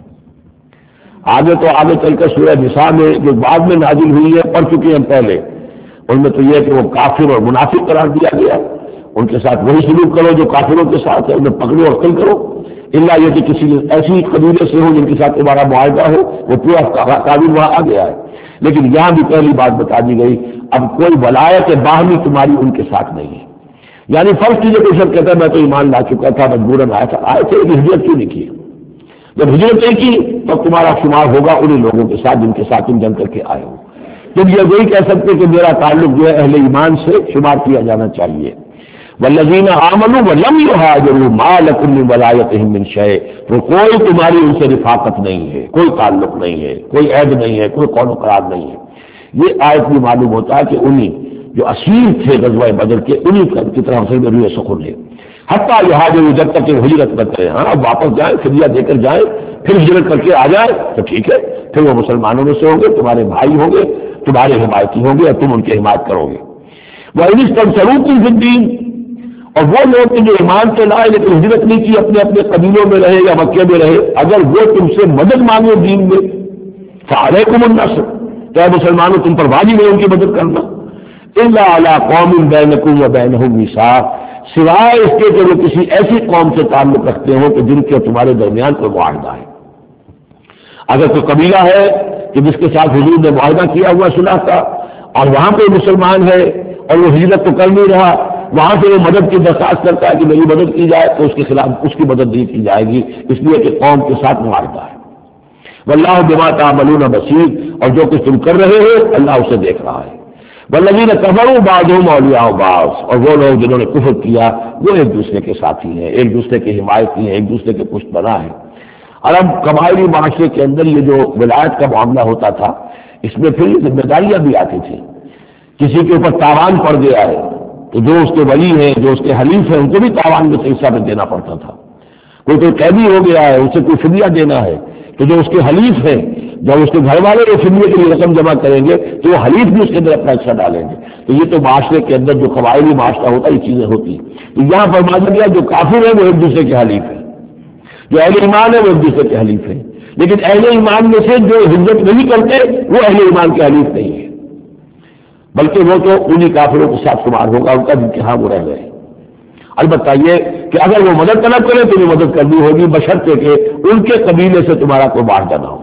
آگے چل کر سورہ نساء میں جو بعد میں نازل ہوئی ہے، پڑھ چکے ہیں پہلے، ان میں تو یہ کہ وہ کافر اور منافق قرار دیا گیا، ان کے ساتھ وہی سلوک کرو جو کافروں کے ساتھ ہے، انہیں پکڑو اور قتل کرو، الا یہ کہ کسی ایسی قبیلے سے ہو جن کے ساتھ تمہارا معاہدہ ہو، وہ پورا قابل وہاں آ گیا ہے۔ لیکن یہاں بھی پہلی بات بتا دی گئی، اب کوئی ولایت باہمی تمہاری ان کے ساتھ نہیں ہے۔ یعنی فرض کیجیے کہ سب کہتا ہے میں تو ایمان لا چکا تھا، مجبوراً آئے تھے لیکن ہجرت کیوں نہیں کی؟ جب ہجرت نہیں کی تب تمہارا شمار ہوگا انہیں لوگوں کے ساتھ جن کے ساتھ تم جنگ کر کے آئے ہو۔ تم یہ وہی کہہ سکتے کہ میرا تعلق جو ہے اہل ایمان سے شمار کیا جانا چاہیے۔ والذین آمنوا ولم یہاجروا ما لکم من ولایتہم من شیء، تو کوئی تمہاری ان سے رفاقت نہیں ہے، کوئی تعلق نہیں ہے، کوئی عہد نہیں ہے، کوئی قول و قرار نہیں ہے۔ یہ آیت بھی معلوم ہوتا ہے کہ انہیں جو اسیر تھے غزوہ بدر کے، انہیں کی طرف سے روح سخن ہے۔ حتیٰ یہاجروا، جب تک کہ ہجرت نہ کریں، ہاں اب واپس جائیں، فدیہ دے کر جائیں، پھر ہجرت کر کے آ جائیں تو ٹھیک ہے، پھر وہ مسلمانوں میں سے ہوں گے، تمہارے بھائی ہوں گے، تمہارے حمایتی ہوں گے اور تم ان کی حمایت کرو گے۔ وَإِنِ اسْتَنْصَرُوكُمْ فِي الدِّينِ، اور وہ لوگ جو ایمان سے لائے لیکن ہجرت نہیں کی، اپنے اپنے قبیلوں میں رہے یا مکے میں رہے، اگر وہ تم سے مدد مانگے دین میں، فَعَلَيْكُمُ النَّصْرُ، تو اے مسلمانوں تم پر واجب ہے ان کی مدد کرنا۔ إِلَّا عَلَىٰ قَوْمٍ بَيْنَكُمْ وَبَيْنَهُم مِّيثَاقٌ، سوائے اس کے کہ وہ کسی ایسی قوم سے تعلق رکھتے ہوں کہ جن کے تمہارے درمیان کوئی معاہدہ ہے۔ اگر کوئی قبیلہ ہے کہ جس کے ساتھ حضور نے معاہدہ کیا ہوا صلح کا، اور وہاں پہ مسلمان ہے اور وہ ہجرت تو کر نہیں رہا، وہاں سے وہ مدد کی درخواست کرتا ہے کہ میری مدد کی جائے، تو اس کے خلاف اس کی مدد نہیں کی جائے گی، اس لیے کہ قوم کے ساتھ معاہدہ ہے۔ واللہ بما تعملون بصیر، اور جو کچھ تم کر رہے ہو اللہ اسے دیکھ رہا ہے۔ والذین کفروا بعضهم اولیاء بعض، اور وہ لوگ جنہوں نے کفر کیا وہ ایک دوسرے کے ساتھی ہیں، ایک دوسرے کے حمایتی ہیں، ایک دوسرے کے پشت بنا ہیں۔ عرب قبائلی معاشرے کے اندر یہ جو ولایت کا معاملہ ہوتا تھا، اس میں پھر ذمہ داریاں بھی آتی تھیں۔ کسی کے اوپر تاوان پڑ گیا ہے تو جو اس کے ولی ہیں، جو اس کے حلیف ہیں، ان کو بھی تاوان میں سے حصہ دینا پڑتا تھا۔ کوئی قیدی ہو گیا ہے، اسے کوئی فدیہ دینا ہے، تو جو اس کے حلیف ہیں، جب اس کے گھر والے وہ فدیے کے لیے رقم جمع کریں گے تو وہ حلیف بھی اس کے اندر اپنا حصہ ڈالیں گے۔ تو یہ تو معاشرے کے اندر جو قبائلی معاشرہ ہوتا ہے یہ چیزیں ہوتی ہیں۔ تو یہاں فرمایا گیا جو کافر ہیں وہ ایک دوسرے کے حلیف ہیں، جو اہل ایمان ہے وہ ایک دوسرے کے حلیف ہیں، لیکن اہل ایمان میں سے جو ہجرت نہیں کرتے وہ اہل ایمان کے حلیف نہیں ہے، بلکہ وہ تو انہی کافروں کے ساتھ شمار ہوگا ان کا جن کے ہاں وہ رہ گئے۔ البتہ یہ کہ اگر وہ مدد طلب کرے تو یہ مدد کرنی ہوگی بشرطے کہ ان کے قبیلے سے تمہارا کوئی معاہدہ نہ ہو۔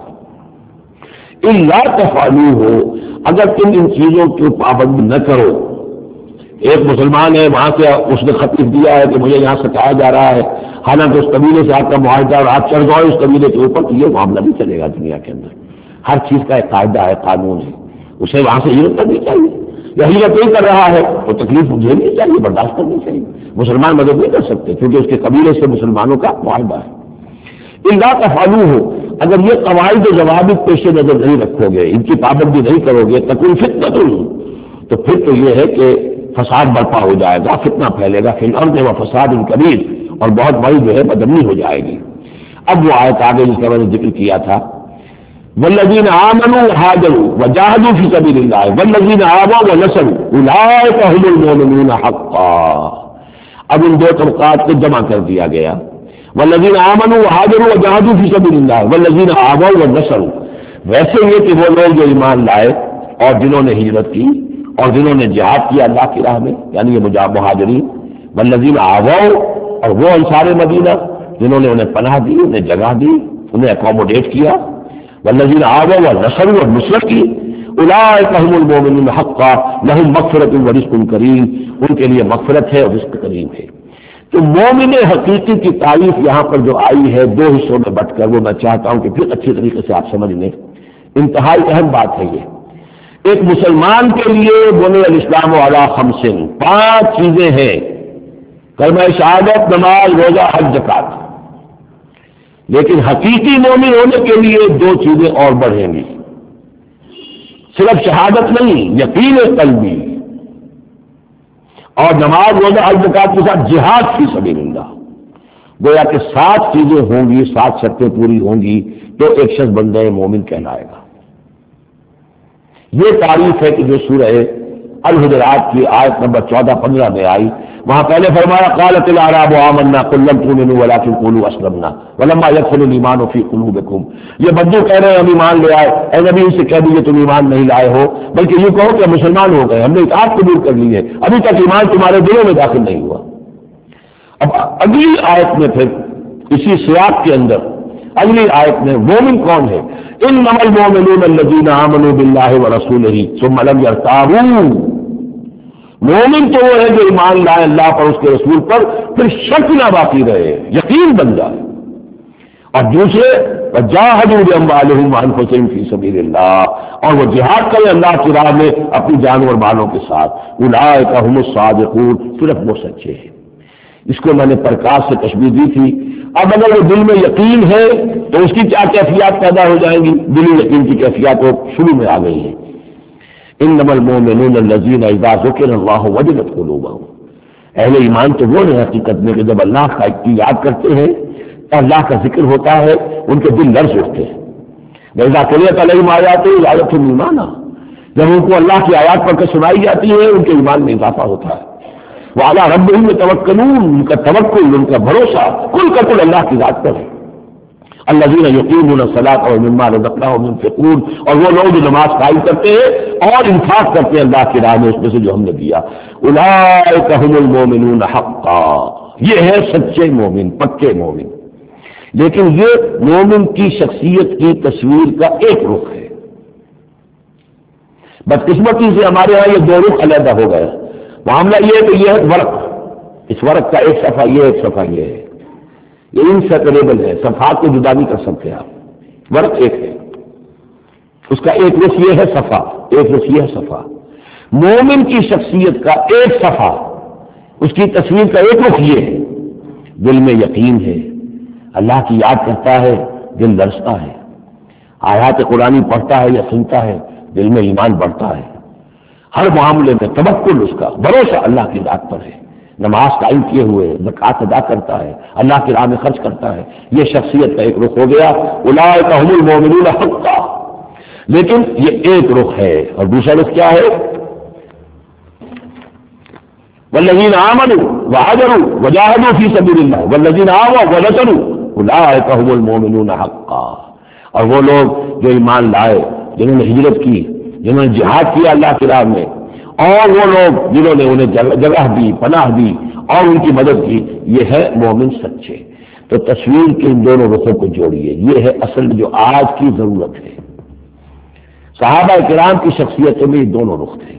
الا تفعلوه، اگر تم ان چیزوں کی پابندی نہ کرو، ایک مسلمان ہے وہاں سے اس نے خط لکھ دیا ہے کہ مجھے یہاں ستایا جا رہا ہے، حالانکہ اس قبیلے سے آپ کا معاہدہ اور آپ چڑھ گئے اس قبیلے کے اوپر، تو یہ معاملہ نہیں چلے گا دنیا کے اندر۔ ہر چیز کا ایک قاعدہ ہے، قانون ہے، اسے وہاں سے ہجرت کرنی چاہیے، یا ہجرت نہیں کر رہا ہے تو تکلیف جھیلنی چاہیے، برداشت کرنی چاہیے۔ مسلمان مدد نہیں کر سکتے کیونکہ اس کے قبیلے سے مسلمانوں کا معاہدہ ہے۔ الا تفعلوه، اگر یہ قواعد و ضوابط پیش نظر نہیں رکھو گے، ان کی پابندی نہیں کرو گے، تکون فتنۃ، تو پھر تو یہ ہے کہ فساد برپا ہو جائے گا، فتنہ پھیلے گا، فی الارض و فساد کبیر، اور بہت بڑی جو ہے بدامنی ہو جائے گی۔ اب وہ آیت آگے جس کا میں نے ذکر کیا تھا، والذین آمنوا وهاجروا وجاهدوا فی سبیل اللہ والذین آووا ونصروا اولئک هم المؤمنون حقا۔ اب ان دو طبقات کو جمع کر دیا گیا، والذین آمنوا وهاجروا وجاهدوا فی سبیل اللہ والذین آووا ونصروا، ویسے یہ کہ وہ لوگ جو ایمان لائے اور جنہوں نے ہجرت کی اور جنہوں نے جہاد کیا اللہ کی راہ میں، یعنی یہ مہاجرین، والذین آووا، اور وہ انصار مدینہ جنہوں نے انہیں پناہ دی، انہیں جگہ دی، انہیں اکوموڈیٹ کیا، والذین آووا ونصروا، اور نصرت کی، اولئک هم المؤمنون حقا لهم مغفرۃ ورزق کریم، ان کے لیے مغفرت ہے اور رزق کریم ہے۔ تو مومن حقیقی کی تعریف یہاں پر جو آئی ہے دو حصوں میں بٹ کر، وہ میں چاہتا ہوں کہ پھر اچھی طریقے سے آپ سمجھ لیں، انتہائی اہم بات ہے یہ۔ ایک مسلمان کے لیے بنی الاسلام علی خمس، 5 چیزیں ہیں، کلمہ شہادت، نماز، روزہ، حج، زکات، لیکن حقیقی مومن ہونے کے لیے دو چیزیں اور بڑھیں گی، صرف شہادت نہیں، یقین قلبی اور نماز روزہ حج زکات کے ساتھ جہاد فی سبیل اللہ، گویا کہ 7 چیزیں ہوں گی، 7 شرطیں پوری ہوں گی تو ایک شخص بندہ مومن کہلائے گا۔ یہ تعریف ہے کہ جو سورہ الحجرات کی آیت نمبر 14-15 میں آئی، وہاں پہلے فرمایا قالت الاعراب آمنا قل لم تؤمنوا ولكن قولوا اسلمنا ولما يدخل الايمان في قلوبكم، یہ بدو کہہ رہے ہیں ہم ایمان لے آئے، اے نبی ان سے کہہ دیجیے تم ایمان نہیں لائے ہو، بلکہ یہ کہو کہ مسلمان ہو گئے، ہم نے اطاعت قبول کر لی ہے، ابھی تک ایمان تمہارے دلوں میں داخل نہیں ہوا۔ اب اگلی آیت میں پھر اسی سیاق کے اندر اگلی آیت میں مومن کون ہے؟ انما المؤمنون الذين آمنوا بالله ورسوله ثم لم يرتابوا، مومن تو وہ ہے جو ایمان لائے اللہ پر، اس کے رسول پر، پھر شک نہ باقی رہے، یقین بن جائے۔ اور دوسرے وجاہدوا باموالہم وانفسہم فی سبیل اللہ، اور وہ جہاد کرے اللہ کی راہ میں اپنی جان اور مالوں کے ساتھ، اولئک هم الصادقون، صرف وہ سچے ہیں۔ اس کو میں نے پرکاش سے تشبیہ دی تھی۔ اب اگر وہ دل میں یقین ہے تو اس کی کیا کیفیات پیدا ہو جائیں گی؟ دلی یقین کی کیفیات وہ شروع میں آ گئی ہیں۔ انما المؤمنون الذين اذا ذكر الله وجلت قلوبهم، اہل ایمان تو وہ ہیں حقیقت میں کہ جب اللہ کی یاد کرتے ہیں، اللہ کا ذکر ہوتا ہے، ان کے دل لرز اٹھتے ہیں۔ وَإِذَا تُلِيَتْ عَلَيْهِمْ آيَاتُهُ زَادَتْهُمْ ایمانا، جب ان کو اللہ کی آیات پڑھ کر سنائی جاتی ہے ان کے ایمان میں اضافہ ہوتا ہے۔ وَعَلَىٰ رَبِّهِمْ يَتَوَكَّلُونَ، ان کا توکل، ان کا بھروسہ کل کا کل اللہ کی ذات پر ہے۔ الذين يقيمون الصلاة ومما رزقناهم ينفقون، اور وہ لوگ جو نماز قائم کرتے ہیں اور انفاق کرتے ہیں اللہ کی راہ میں اس میں سے جو ہم نے دیا۔ اولئک هم المؤمنون حقا، یہ ہے سچے مومن، پکے مومن۔ لیکن یہ مومن کی شخصیت کی تصویر کا ایک رخ ہے۔ بدقسمتی سے ہمارے ہاں یہ 2 رخ علیحدہ ہو گئے۔ معاملہ یہ ہے کہ یہ ہے ورق، اس ورق کا ایک صفحہ یہ، ایک صفحہ یہ ہے، یہ انسیپریبل ہے، صفحات کو جدا نہیں کر سکتے آپ۔ ورق ایک ہے، اس کا ایک رخ یہ ہے صفحہ، ایک رخ یہ ہے صفحہ۔ مومن کی شخصیت کا ایک صفحہ، اس کی تصویر کا ایک رخ یہ ہے، دل میں یقین ہے، اللہ کی یاد کرتا ہے، دل لرزتا ہے، آیات قرآنی پڑھتا ہے یا سنتا ہے، دل میں ایمان بڑھتا ہے، ہر معاملے میں توکل، اس کا بھروسہ اللہ کی ذات پر ہے، نماز قائم کیے ہوئے زکوٰۃ ادا کرتا ہے، اللہ کی راہ میں خرچ کرتا ہے۔ یہ شخصیت کا ایک رخ ہو گیا، اولئک هم المؤمنون حقا۔ لیکن یہ ایک رخ ہے، اور دوسرا رخ کیا ہے؟ والذین آمنوا وهاجروا وجاهدوا فی سبیل اللہ والذین آووا ونصروا اولئک هم المؤمنون حقا، اور وہ لوگ جو ایمان لائے، جنہوں نے ہجرت کی، جنہوں نے جہاد کیا اللہ کی راہ میں، اور وہ لوگ جنہوں نے انہیں جگہ دی، پناہ دی اور ان کی مدد کی، یہ ہے مومن سچے۔ تو تصویر کے ان دونوں رخوں کو جوڑیے، یہ ہے اصل جو آج کی ضرورت ہے۔ صحابہ کرام کی شخصیتوں میں یہ دونوں رخ تھے۔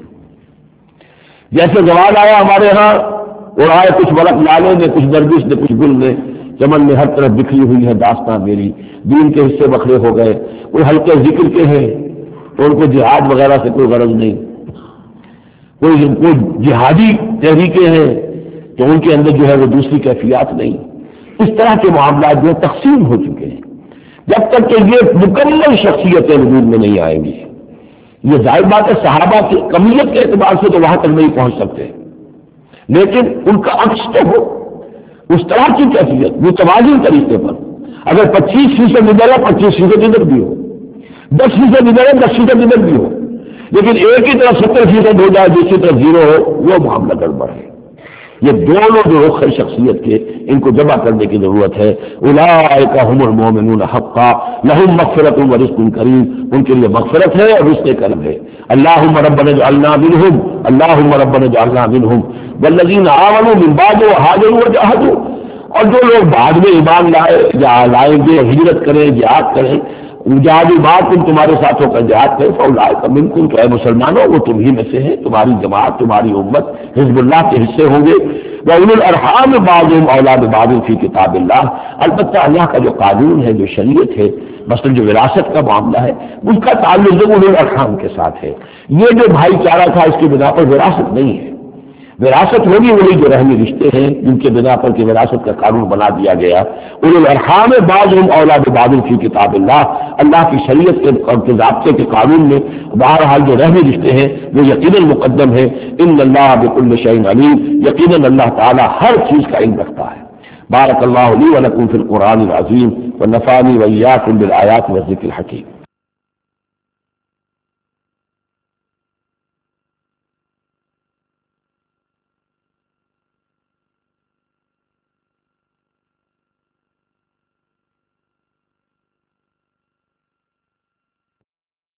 جیسے زوال آیا ہمارے ہاں، اور آئے کچھ ورق لالے نے، کچھ نرگس نے، کچھ گل نے، چمن میں ہر طرف بکھری ہوئی ہے داستان میری، دین کے حصے بکھرے ہو گئے، کوئی ہلکے ذکر کے ہیں تو ان کو جہاد وغیرہ سے کوئی غرض نہیں، کوئی جہادی تحریکیں ہیں تو ان کے اندر جو ہے وہ دوسری کیفیات نہیں۔ اس طرح کے معاملات جو تقسیم ہو چکے ہیں۔ جب تک کہ یہ مکمل شخصیتیں وجود میں نہیں آئیں گی، یہ ظاہر بات ہے صحابہ کی کمیت کے اعتبار سے تو وہاں تک نہیں پہنچ سکتے، لیکن ان کا عکس تو ہو اس طرح کی کیفیت، متوازن طریقے پر۔ اگر 25% ادھر ہے 25% ادھر بھی ہو، 10% ادھر ہے 10% ادھر بھی ہو، لیکن ایک ہی طرف 70% ہو جائے، دوسری طرف 0 ہو، وہ معاملہ گڑبڑ ہے۔ یہ دونوں جو رخ ہے شخصیت کے، ان کو جمع کرنے کی ضرورت ہے۔ اولئک هم المؤمنون حقا لهم مغفرۃ ورزق کریم، ان کے لیے مغفرت ہے اور رزق کرم ہے۔ اللهم ربنا اجعلنا منهم، اللهم ربنا اجعلنا منهم والذین آمنوا من بعد وهاجروا وجاهدوا، اور جو لوگ بعد میں ایمان لائے یا لائیں گے، ہجرت کریں، جہاد کریں، جہادی بات تم تمہارے ساتھ ہو کر جہاد کرے، فاولئک منکم، تو اے مسلمانوں وہ تم ہی میں سے ہیں، تمہاری جماعت، تمہاری امت حزب اللہ کے حصے ہوں گے۔ وَأُولُو الْأَرْحَامِ بَعْضُهُمْ أَوْلَىٰ بِبَعْضٍ فِي کتاب اللہ، البتہ اللہ کا جو قانون ہے، جو شریعت ہے، مثلا جو وراثت کا معاملہ ہے، اس کا تعلق اولو الارحام کے ساتھ ہے۔ یہ جو بھائی چارہ تھا اس کی بنا پر وراثت نہیں ہے، وراثت ہوگی وہی جو رحمی رشتے ہیں جن کے بنا پر کہ وراثت کا قانون بنا دیا گیا. اولو الارحام بعضهم اولی ببعض فی کتاب اللہ، اللہ کی شریعت کے ضابطے کے قانون میں بہرحال جو رحمی رشتے ہیں وہ یقیناً مقدم ہے. ان اللہ بکل شیء علیم، یقیناً اللہ تعالی ہر چیز کا علم رکھتا ہے. بارک اللہ لی ولکم فی القرآن العظیم ونفعنی وإیاکم بالآیات والذکر الحکیم.